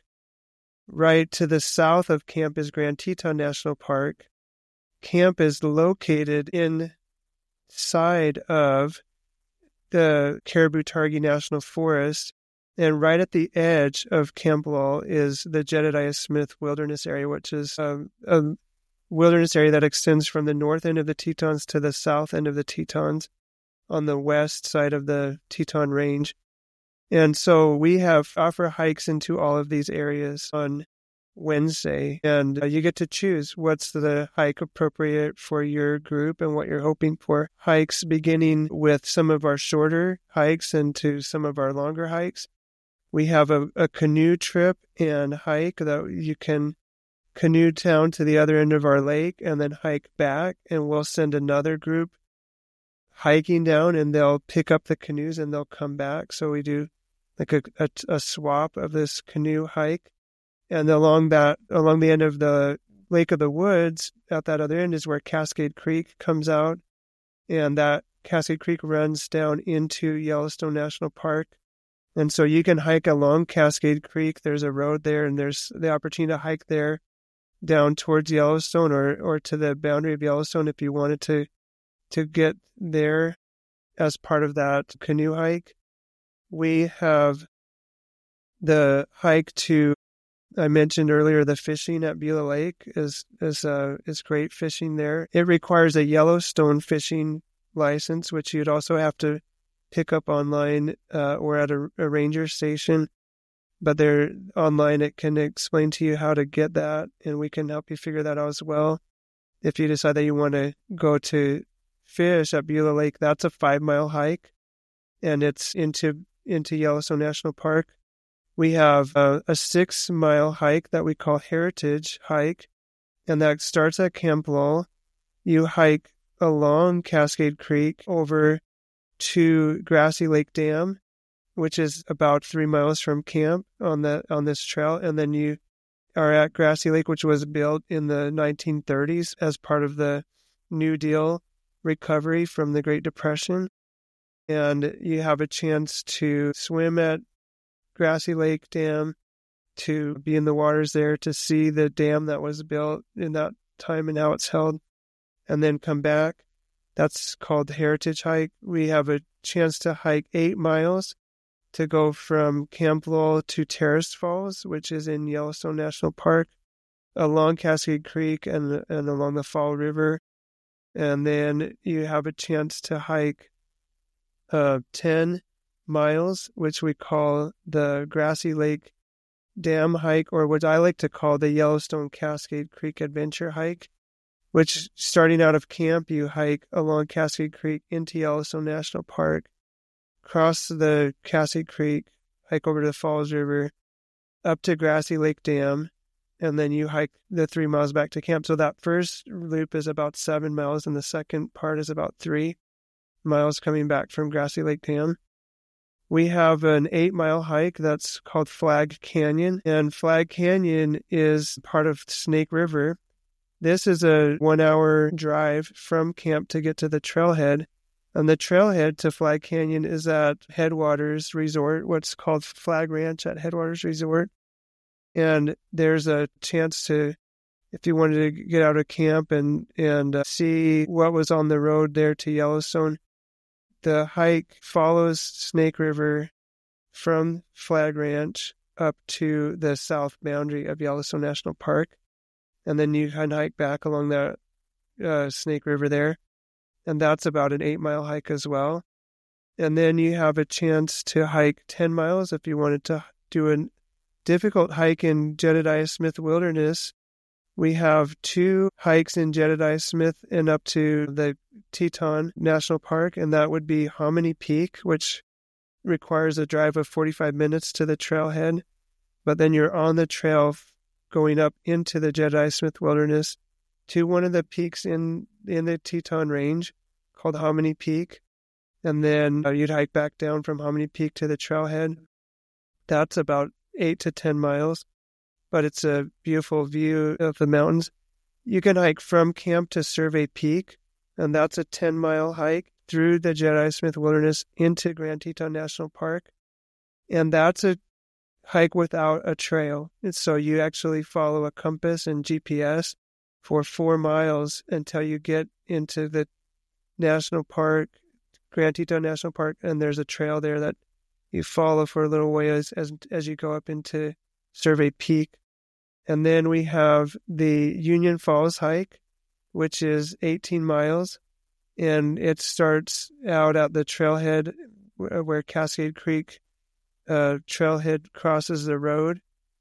Right to the south of camp is Grand Teton National Park. Camp is located inside of the Caribou-Targhee National Forest. And right at the edge of Camp Lowell is the Jedediah Smith Wilderness Area, which is um, a wilderness area that extends from the north end of the Tetons to the south end of the Tetons on the west side of the Teton Range. And so we have offer hikes into all of these areas on Wednesday, and uh, you get to choose what's the hike appropriate for your group and what you're hoping for. Hikes beginning with some of our shorter hikes into some of our longer hikes. We have a, a canoe trip and hike that you can canoe down to the other end of our lake and then hike back, and we'll send another group hiking down, and they'll pick up the canoes and they'll come back. So we do like a, a, a swap of this canoe hike. And along that, along the end of the Lake of the Woods, at that other end is where Cascade Creek comes out, and that Cascade Creek runs down into Yellowstone National Park. And so you can hike along Cascade Creek. There's a road there, and there's the opportunity to hike there down towards Yellowstone or, or to the boundary of Yellowstone if you wanted to to get there as part of that canoe hike. We have the hike to, I mentioned earlier, the fishing at Beulah Lake is is uh, is great fishing there. It requires a Yellowstone fishing license, which you'd also have to pick up online uh, or at a, a ranger station. But there online, it can explain to you how to get that, and we can help you figure that out as well. If you decide that you want to go to fish at Beulah Lake, that's a five-mile hike, and it's into into Yellowstone National Park. We have a, a six-mile hike that we call Heritage Hike, and that starts at Camp Lowell. You hike along Cascade Creek over to Grassy Lake Dam, which is about three miles from camp on the on this trail, and then you are at Grassy Lake, which was built in the nineteen thirties as part of the New Deal recovery from the Great Depression. And you have a chance to swim at Grassy Lake Dam, to be in the waters there, to see the dam that was built in that time and how it's held, and then come back. That's called the Heritage Hike. We have a chance to hike eight miles to go from Camp Lowell to Terrace Falls, which is in Yellowstone National Park, along Cascade Creek and and along the Fall River. And then you have a chance to hike uh, ten miles, which we call the Grassy Lake Dam hike, or what I like to call the Yellowstone Cascade Creek Adventure Hike, which starting out of camp, you hike along Cascade Creek into Yellowstone National Park, cross the Cascade Creek, hike over to the Falls River, up to Grassy Lake Dam, and then you hike the three miles back to camp. So that first loop is about seven miles, and the second part is about three miles coming back from Grassy Lake Dam. We have an eight-mile hike that's called Flag Canyon, and Flag Canyon is part of Snake River. This is a one-hour drive from camp to get to the trailhead, and the trailhead to Flag Canyon is at Headwaters Resort, what's called Flag Ranch at Headwaters Resort. And there's a chance to, if you wanted to get out of camp and, and uh, see what was on the road there to Yellowstone, the hike follows Snake River from Flag Ranch up to the south boundary of Yellowstone National Park. And then you can hike back along that uh, Snake River there. And that's about an eight-mile hike as well. And then you have a chance to hike ten miles if you wanted to do a difficult hike in Jedediah Smith Wilderness. We have two hikes in Jedediah Smith and up to the Teton National Park, and that would be Hominy Peak, which requires a drive of forty-five minutes to the trailhead. But then you're on the trail going up into the Jedediah Smith Wilderness to one of the peaks in, in the Teton Range called Hominy Peak. And then uh, you'd hike back down from Hominy Peak to the trailhead. That's about eight to ten miles, but it's a beautiful view of the mountains. You can hike from camp to Survey Peak, and that's a ten-mile hike through the Jedediah Smith Wilderness into Grand Teton National Park. And that's a hike without a trail. And so you actually follow a compass and G P S for four miles until you get into the national park, Grand Teton National Park, and there's a trail there that you follow for a little ways as, as you go up into Survey Peak. And then we have the Union Falls hike, which is eighteen miles, and it starts out at the trailhead where Cascade Creek uh, trailhead crosses the road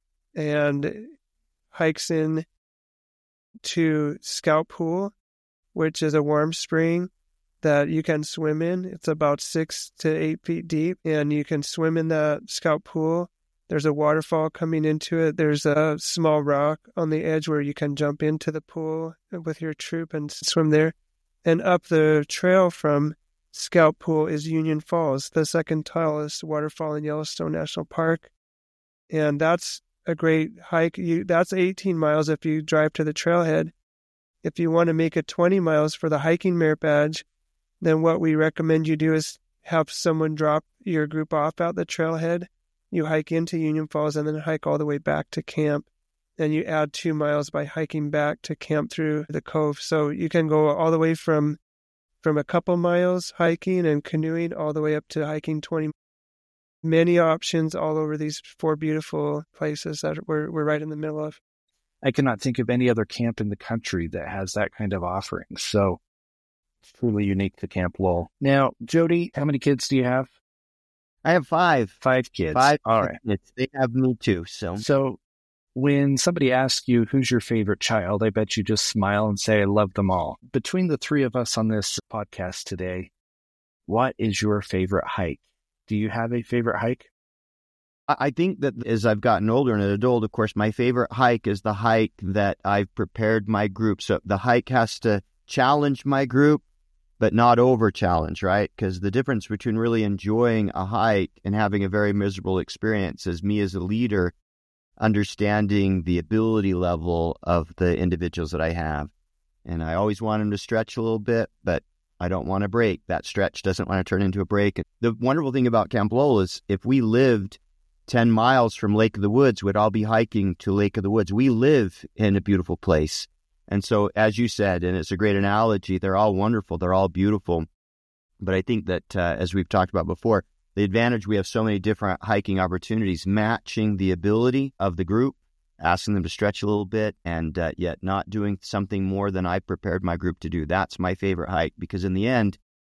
and hikes in to Scout Pool, which is a warm spring that you can swim in. It's about six to eight feet deep, and you can swim in that Scout Pool. There's a waterfall coming into it. There's a small rock on the edge where you can jump into the pool with your troop and swim there. And up the trail from Scout Pool is Union Falls, the second tallest waterfall in Yellowstone National Park. And that's a great hike. You, that's eighteen miles if you drive to the trailhead. If you want to make it twenty miles for the hiking merit badge, then what we recommend you do is have someone drop your group off at the trailhead. You hike into Union Falls and then hike all the way back to camp. And you add two miles by hiking back to camp through the cove. So you can go all the way from from a couple miles hiking and canoeing all the way up to hiking twenty. Many options all over these four beautiful places that we're, we're right in the middle of. I cannot think of any other camp in the country that has that kind of offering. So it's truly unique to Camp Lowell. Now, Jody, how many kids do you have? I have five. Five kids. Five. All right. Kids. They have me too. So, so when somebody asks you, who's your favorite child, I bet you just smile and say, I love them all. Between the three of us on this podcast today, what is your favorite hike? Do you have a favorite hike? I think that as I've gotten older and an adult, of course, my favorite hike is the hike that I've prepared my group. So the hike has to challenge my group, but not over challenge, right? Because the difference between really enjoying a hike and having a very miserable experience is me as a leader understanding the ability level of the individuals that I have. And I always want them to stretch a little bit, but I don't want to break. That stretch doesn't want to turn into a break. The wonderful thing about Camp Lowell is if we lived ten miles from Lake of the Woods, we'd all be hiking to Lake of the Woods. We live in a beautiful place. And so, as you said, and it's a great analogy, they're all wonderful. They're all beautiful. But I think that, uh, as we've talked about before, the advantage, we have so many different hiking opportunities, matching the ability of the group, asking them to stretch a little bit, and uh, yet not doing something more than I prepared my group to do. That's my favorite hike, because in the end,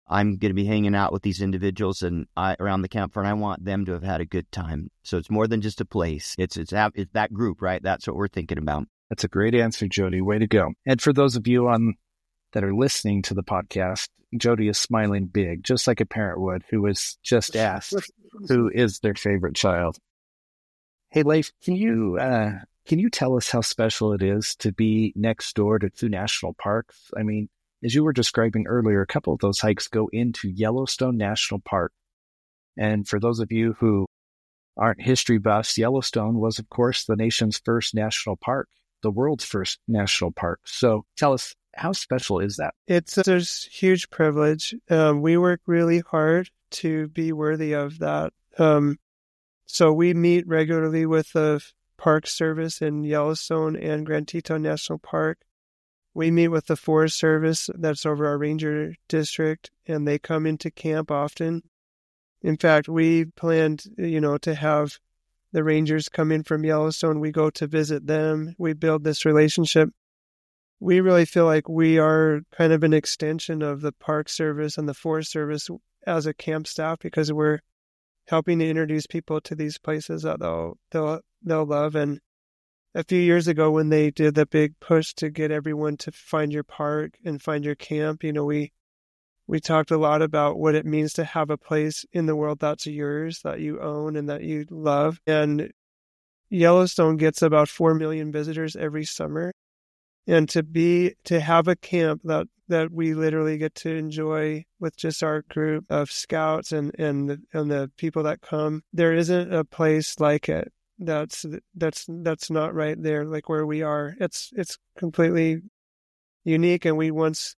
I'm going to be hanging out with these individuals and I, around the campfire, and I want them to have had a good time. So it's more than just a place. It's it's, it's that group, right? That's what we're thinking about. That's a great answer, Jody. Way to go. And for those of you on that are listening to the podcast, Jody is smiling big, just like a parent would, who was just asked who is their favorite child. Hey, Leif, can you uh, can you tell us how special it is to be next door to two national parks? I mean, as you were describing earlier, a couple of those hikes go into Yellowstone National Park. And for those of you who aren't history buffs, Yellowstone was, of course, the nation's first national park, the world's first national park. So tell us, how special is that? It's a huge privilege. Um, we work really hard to be worthy of that. Um, so we meet regularly with the Park Service in Yellowstone and Grand Teton National Park. We meet with the Forest Service that's over our ranger district, and they come into camp often. In fact, we planned, you know, to have the rangers come in from Yellowstone. We go to visit them. We build this relationship. We really feel like we are kind of an extension of the Park Service and the Forest Service as a camp staff, because we're helping to introduce people to these places that they'll they'll they'll love. And a few years ago, when they did the big push to get everyone to find your park and find your camp, you know, we we talked a lot about what it means to have a place in the world that's yours, that you own and that you love. And Yellowstone gets about four million visitors every summer. And to be to have a camp that, that we literally get to enjoy with just our group of scouts and and the, and the people that come, there isn't a place like it. That's that's that's not right there, like where we are. It's it's completely unique. And we once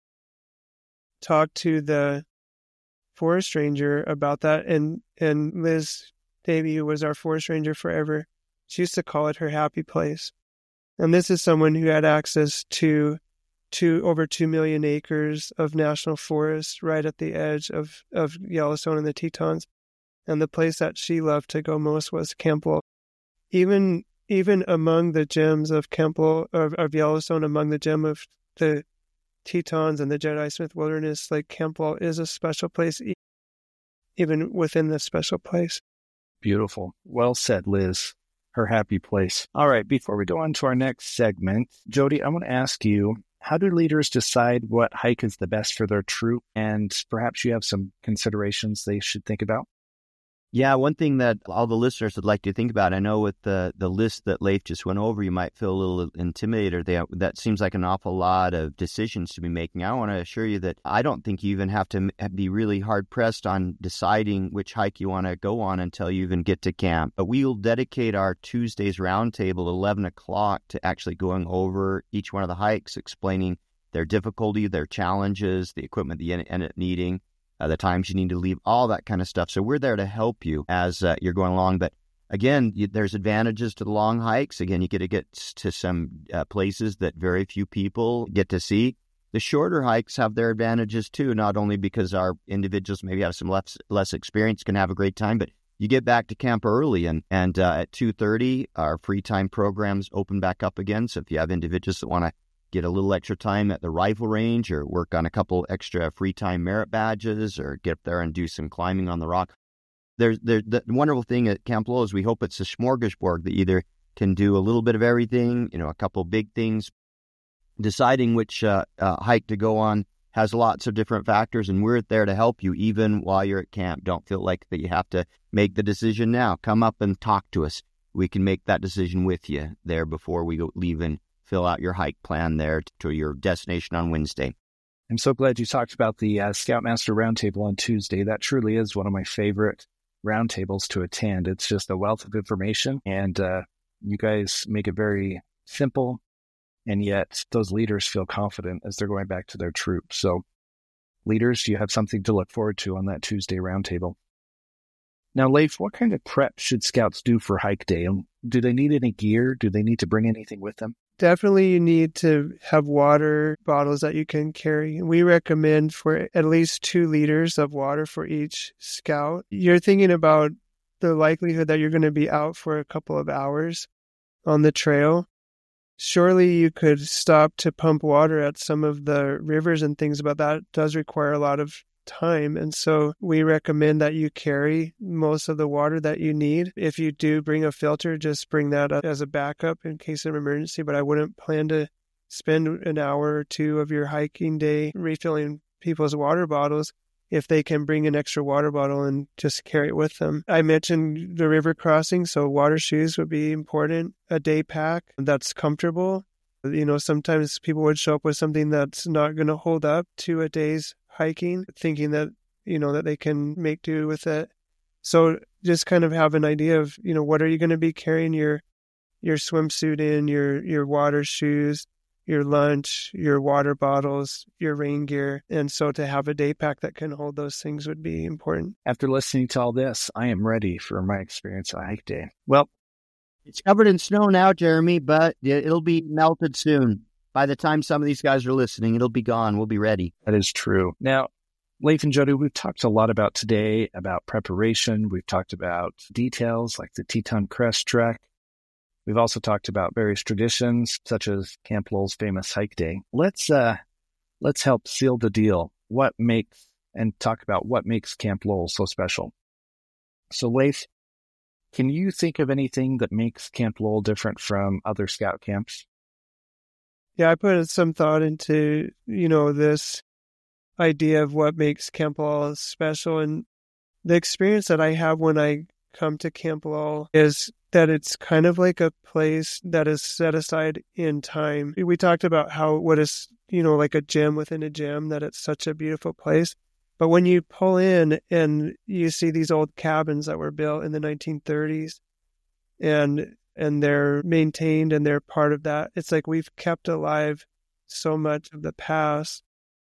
talked to the forest ranger about that, and and Liz Davey, who was our forest ranger forever, she used to call it her happy place. And this is someone who had access to to over two million acres of national forest right at the edge of of Yellowstone and the Tetons, and the place that she loved to go most was Camp Lowell. Even even among the gems of Camp Lowell, of, of Yellowstone, among the gem of the Tetons and the Jedi Smith Wilderness, like Camp Lowell is a special place, even within this special place. Beautiful. Well said, Liz. Her happy place. All right, before we go on to our next segment, Jody, I want to ask you, how do leaders decide what hike is the best for their troop? And perhaps you have some considerations they should think about? Yeah, one thing that all the listeners would like to think about, I know with the, the list that Leif just went over, you might feel a little intimidated. They, that seems like an awful lot of decisions to be making. I want to assure you that I don't think you even have to be really hard-pressed on deciding which hike you want to go on until you even get to camp. But we will dedicate our Tuesday's roundtable at eleven o'clock to actually going over each one of the hikes, explaining their difficulty, their challenges, the equipment that you end up needing, Uh, the times you need to leave, all that kind of stuff. So we're there to help you as uh, you're going along. But again, you, there's advantages to the long hikes. Again, you get to get to some uh, places that very few people get to see. The shorter hikes have their advantages too, not only because our individuals maybe have some less, less experience, can have a great time, but you get back to camp early. And, and uh, at two thirty, our free time programs open back up again. So if you have individuals that want to get a little extra time at the rifle range or work on a couple extra free time merit badges or get up there and do some climbing on the rock. There's there, the wonderful thing at Camp Lowell is we hope it's a smorgasbord that either can do a little bit of everything, you know, a couple big things. Deciding which uh, uh, hike to go on has lots of different factors, and we're there to help you even while you're at camp. Don't feel like that you have to make the decision now. Come up and talk to us. We can make that decision with you there before we go leave and fill out your hike plan there to your destination on Wednesday. I'm so glad you talked about the uh, Scoutmaster Roundtable on Tuesday. That truly is one of my favorite roundtables to attend. It's just a wealth of information, and uh, you guys make it very simple, and yet those leaders feel confident as they're going back to their troops. So, leaders, you have something to look forward to on that Tuesday roundtable. Now, Leif, what kind of prep should scouts do for hike day? Do they need any gear? Do they need to bring anything with them? Definitely you need to have water bottles that you can carry. We recommend for at least two liters of water for each scout. You're thinking about the likelihood that you're going to be out for a couple of hours on the trail. Surely you could stop to pump water at some of the rivers and things, but that does require a lot of time. And so we recommend that you carry most of the water that you need. If you do bring a filter, just bring that up as a backup in case of emergency, but I wouldn't plan to spend an hour or two of your hiking day refilling people's water bottles if they can bring an extra water bottle and just carry it with them. I mentioned the river crossing, so water shoes would be important. A day pack that's comfortable. You know, sometimes people would show up with something that's not going to hold up to a day's hiking, thinking that, you know, that they can make do with it. So just kind of have an idea of, you know, what are you going to be carrying your your swimsuit in, your your water shoes, your lunch, your water bottles, your rain gear. And so to have a day pack that can hold those things would be important. After listening to all this, I am ready for my experience on hike day. Well, it's covered in snow now, Jeremy, but it'll be melted soon. By the time some of these guys are listening, it'll be gone. We'll be ready. That is true. Now, Leif and Jody, we've talked a lot about today, about preparation. We've talked about details like the Teton Crest trek. We've also talked about various traditions, such as Camp Lowell's famous hike day. Let's uh, let's help seal the deal. What makes, and talk about what makes Camp Lowell so special. So, Leif, can you think of anything that makes Camp Lowell different from other scout camps? Yeah, I put some thought into, you know, this idea of what makes Camp Lowell special. And the experience that I have when I come to Camp Lowell is that it's kind of like a place that is set aside in time. We talked about how what is, you know, like a gem within a gem, that it's such a beautiful place. But when you pull in and you see these old cabins that were built in the nineteen thirties and and they're maintained and they're part of that, it's like we've kept alive so much of the past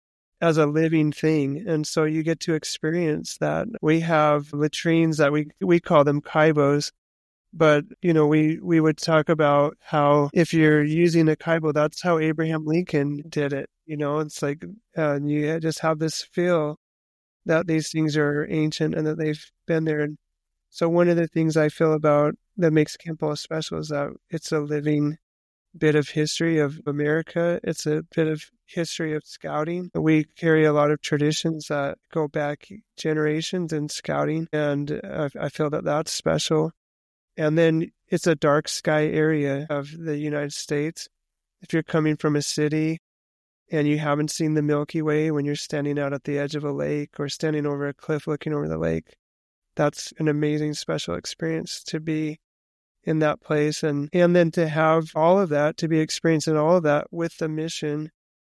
as a living thing. And so you get to experience that. We have latrines that we we call them kaibos. But, you know, we, we would talk about how if you're using a kaibo, that's how Abraham Lincoln did it. You know, it's like uh, you just have this feel that these things are ancient and that they've been there. And so one of the things I feel about that makes Camp Lowell special is that it's a living bit of history of America. It's a bit of history of scouting. We carry a lot of traditions that go back generations in scouting, and I, I feel that that's special. And then it's a dark sky area of the United States. If you're coming from a city and you haven't seen the Milky Way when you're standing out at the edge of a lake or standing over a cliff looking over the lake, that's an amazing special experience to be in that place. And, and then to have all of that, to be experiencing all of that with the mission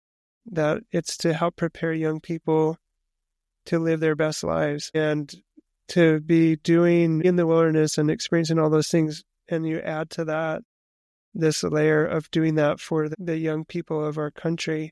that it's to help prepare young people to live their best lives. And to be doing in the wilderness and experiencing all those things, and you add to that this layer of doing that for the young people of our country,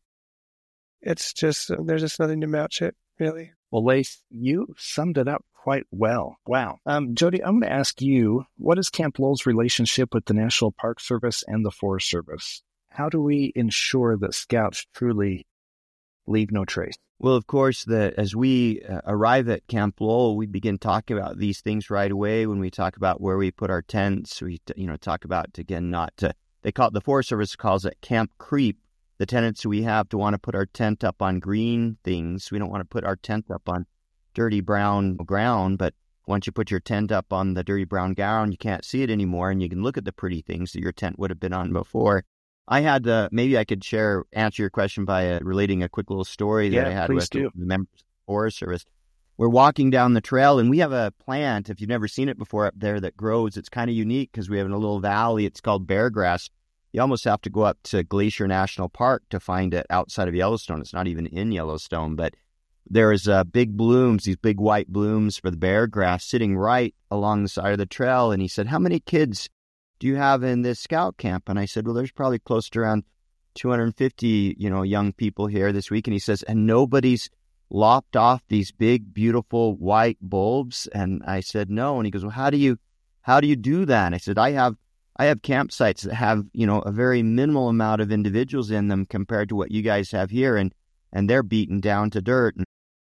it's just, there's just nothing to match it, really. Well, Leif, you summed it up quite well. Wow. Um, Jody, I'm going to ask you, what is Camp Lowell's relationship with the National Park Service and the Forest Service? How do we ensure that scouts truly leave no trace? Well, of course, the, as we uh, arrive at Camp Lowell, we begin talking about these things right away. When we talk about where we put our tents, we you know talk about, again, not to, they call it, the Forest Service calls it camp creep. The tendency we have to want to put our tent up on green things. We don't want to put our tent up on dirty brown ground, but once you put your tent up on the dirty brown ground, you can't see it anymore, and you can look at the pretty things that your tent would have been on before. I had, uh, maybe I could share, answer your question by uh, relating a quick little story that yeah, I had please with do. the members of the Forest Service. We're walking down the trail, and we have a plant, if you've never seen it before, up there that grows. It's kind of unique because we have in a little valley. It's called bear grass. You almost have to go up to Glacier National Park to find it outside of Yellowstone. It's not even in Yellowstone, but there's uh, big blooms, these big white blooms for the bear grass sitting right along the side of the trail. And he said, how many kids do you have in this scout camp? And I said, well, there's probably close to around two hundred fifty, you know, young people here this week. And he says, and nobody's lopped off these big, beautiful white bulbs? And I said, no. And he goes, well, how do you, how do you do that? And I said, I have, I have campsites that have, you know, a very minimal amount of individuals in them compared to what you guys have here. And, and they're beaten down to dirt. And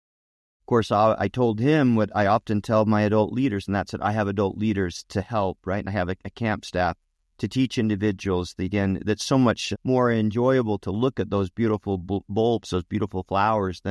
of course, I, I told him what I often tell my adult leaders, and that's that I have adult leaders to help, right? And I have a, a camp staff to teach individuals, that, again, that's so much more enjoyable to look at those beautiful bulbs, those beautiful flowers, than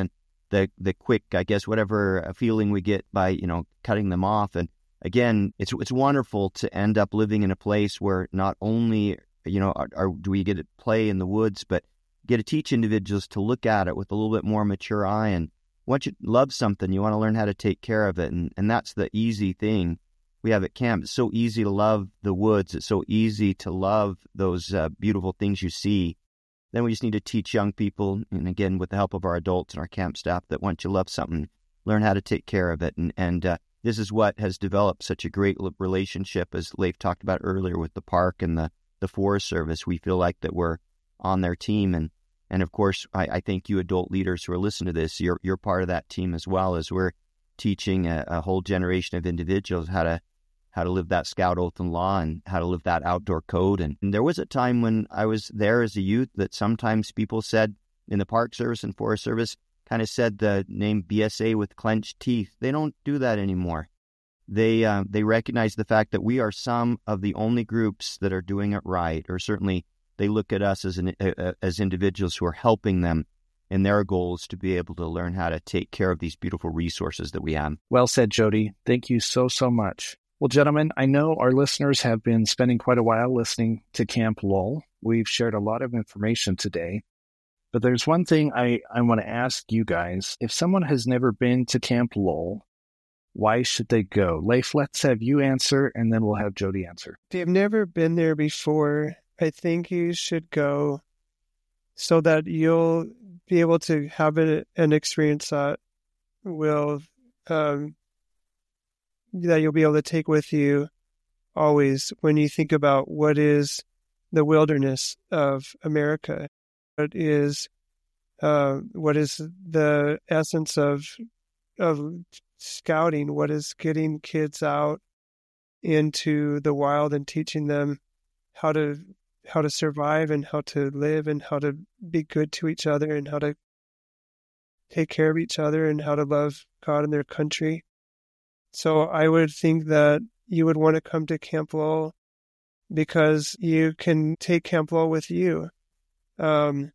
the the quick, I guess, whatever feeling we get by, you know, cutting them off. And again, it's it's wonderful to end up living in a place where not only, you know, are, are, do we get to play in the woods, but get to teach individuals to look at it with a little bit more mature eye. And once you love something, you want to learn how to take care of it. And, and that's the easy thing we have at camp. It's so easy to love the woods. It's so easy to love those uh, beautiful things you see. Then we just need to teach young people, and again, with the help of our adults and our camp staff, that once you love something, learn how to take care of it. And, and uh, this is what has developed such a great relationship, as Leif talked about earlier, with the park and the, the Forest Service. We feel like that we're on their team. And, and of course, I, I think you adult leaders who are listening to this, you're, you're part of that team as well, as we're teaching a, a whole generation of individuals how to how to live that Scout Oath and Law and how to live that outdoor code. And, and there was a time when I was there as a youth that sometimes people said in the Park Service and Forest Service, kind of said the name B S A with clenched teeth. They don't do that anymore. They uh, they recognize the fact that we are some of the only groups that are doing it right, or certainly they look at us as an, uh, as individuals who are helping them in their goals to be able to learn how to take care of these beautiful resources that we have. Well said, Jody. Thank you so, so much. Well, gentlemen, I know our listeners have been spending quite a while listening to Camp Lowell. We've shared a lot of information today, but there's one thing I, I want to ask you guys. If someone has never been to Camp Lowell, why should they go? Leif, let's have you answer, and then we'll have Jody answer. If you've never been there before, I think you should go so that you'll be able to have a, an experience that will... Um, that you'll be able to take with you always when you think about what is the wilderness of America. What is uh, what is the essence of of scouting? What is getting kids out into the wild and teaching them how to how to survive and how to live and how to be good to each other and how to take care of each other and how to love God and their country. So I would think that you would want to come to Camp Lowell because you can take Camp Lowell with you. Um,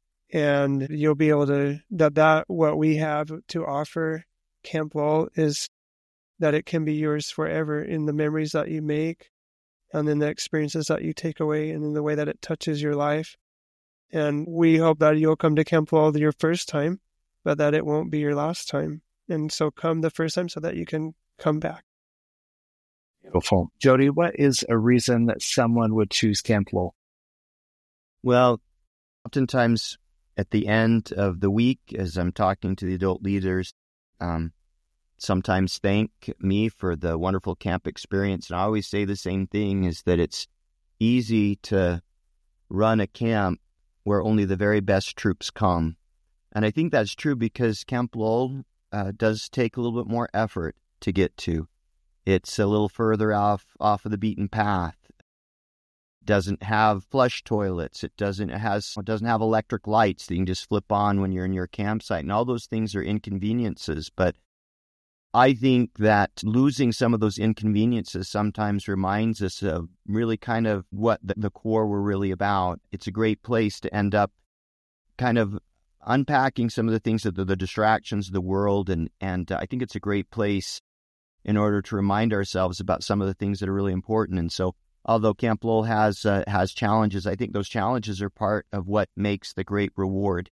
and you'll be able to, that, that what we have to offer Camp Lowell is that it can be yours forever in the memories that you make and in the experiences that you take away and in the way that it touches your life. And we hope that you'll come to Camp Lowell your first time, but that it won't be your last time. And so come the first time so that you can come back. Beautiful. Jody, what is a reason that someone would choose Camp Lowell? Well, oftentimes at the end of the week, as I'm talking to the adult leaders, um, sometimes thank me for the wonderful camp experience. And I always say the same thing, is that it's easy to run a camp where only the very best troops come. And I think that's true because Camp Lowell uh, does take a little bit more effort to get to. It's a little further off off of the beaten path. It doesn't have flush toilets. It doesn't it has it doesn't have electric lights that you can just flip on when you're in your campsite. And all those things are inconveniences. But I think that losing some of those inconveniences sometimes reminds us of really kind of what the, the core we're really about. It's a great place to end up kind of unpacking some of the things that the, the distractions of the world. And, and uh, I think it's a great place in order to remind ourselves about some of the things that are really important. And so, although Camp Lowell has uh, has challenges, I think those challenges are part of what makes the great reward.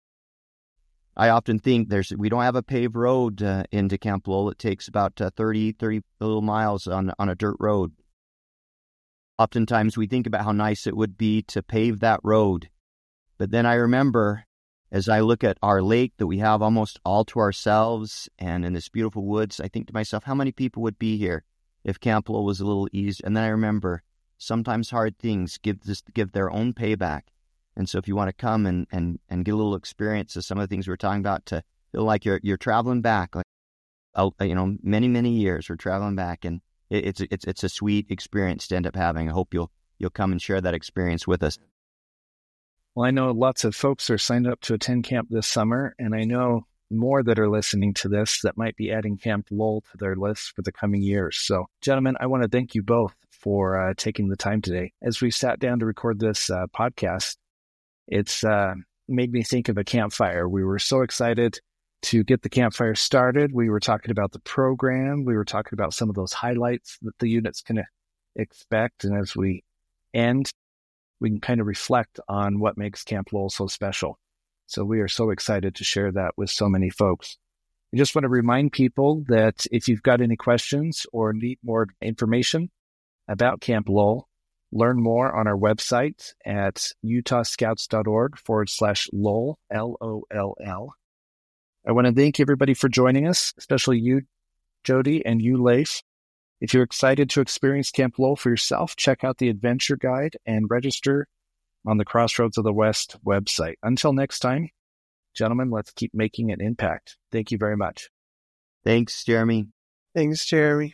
I often think there's we don't have a paved road uh, into Camp Lowell. It takes about uh, thirty, thirty little miles on on a dirt road. Oftentimes we think about how nice it would be to pave that road. But then I remember, as I look at our lake that we have almost all to ourselves and in this beautiful woods, I think to myself, how many people would be here if Camp Lowell was a little easier? And then I remember, sometimes hard things give this give their own payback. And so if you want to come and, and, and get a little experience of some of the things we're talking about, to feel like you're you're traveling back, like you know, many, many years we're traveling back, and it, it's it's it's a sweet experience to end up having. I hope you'll you'll come and share that experience with us. Well, I know lots of folks are signed up to attend camp this summer, and I know more that are listening to this that might be adding Camp Lowell to their list for the coming years. So, gentlemen, I want to thank you both for uh, taking the time today. As we sat down to record this uh, podcast, it's uh, made me think of a campfire. We were so excited to get the campfire started. We were talking about the program. We were talking about some of those highlights that the units can expect. And as we end, we can kind of reflect on what makes Camp Lowell so special. So we are so excited to share that with so many folks. I just want to remind people that if you've got any questions or need more information about Camp Lowell, learn more on our website at utahscouts.org forward slash Lowell, L O L L. I want to thank everybody for joining us, especially you, Jody, and you, Leif. If you're excited to experience Camp Lowell for yourself, check out the adventure guide and register on the Crossroads of the West website. Until next time, gentlemen, let's keep making an impact. Thank you very much. Thanks, Jeremy. Thanks, Jeremy.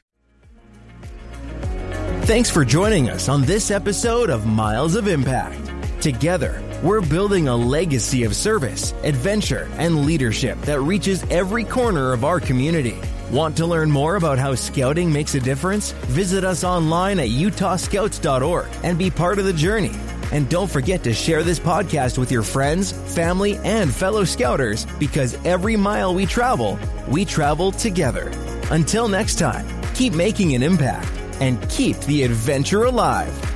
Thanks for joining us on this episode of Miles of Impact. Together, we're building a legacy of service, adventure, and leadership that reaches every corner of our community. Want to learn more about how scouting makes a difference? Visit us online at utah scouts dot org and be part of the journey. And don't forget to share this podcast with your friends, family, and fellow scouters, because every mile we travel, we travel together. Until next time, keep making an impact and keep the adventure alive.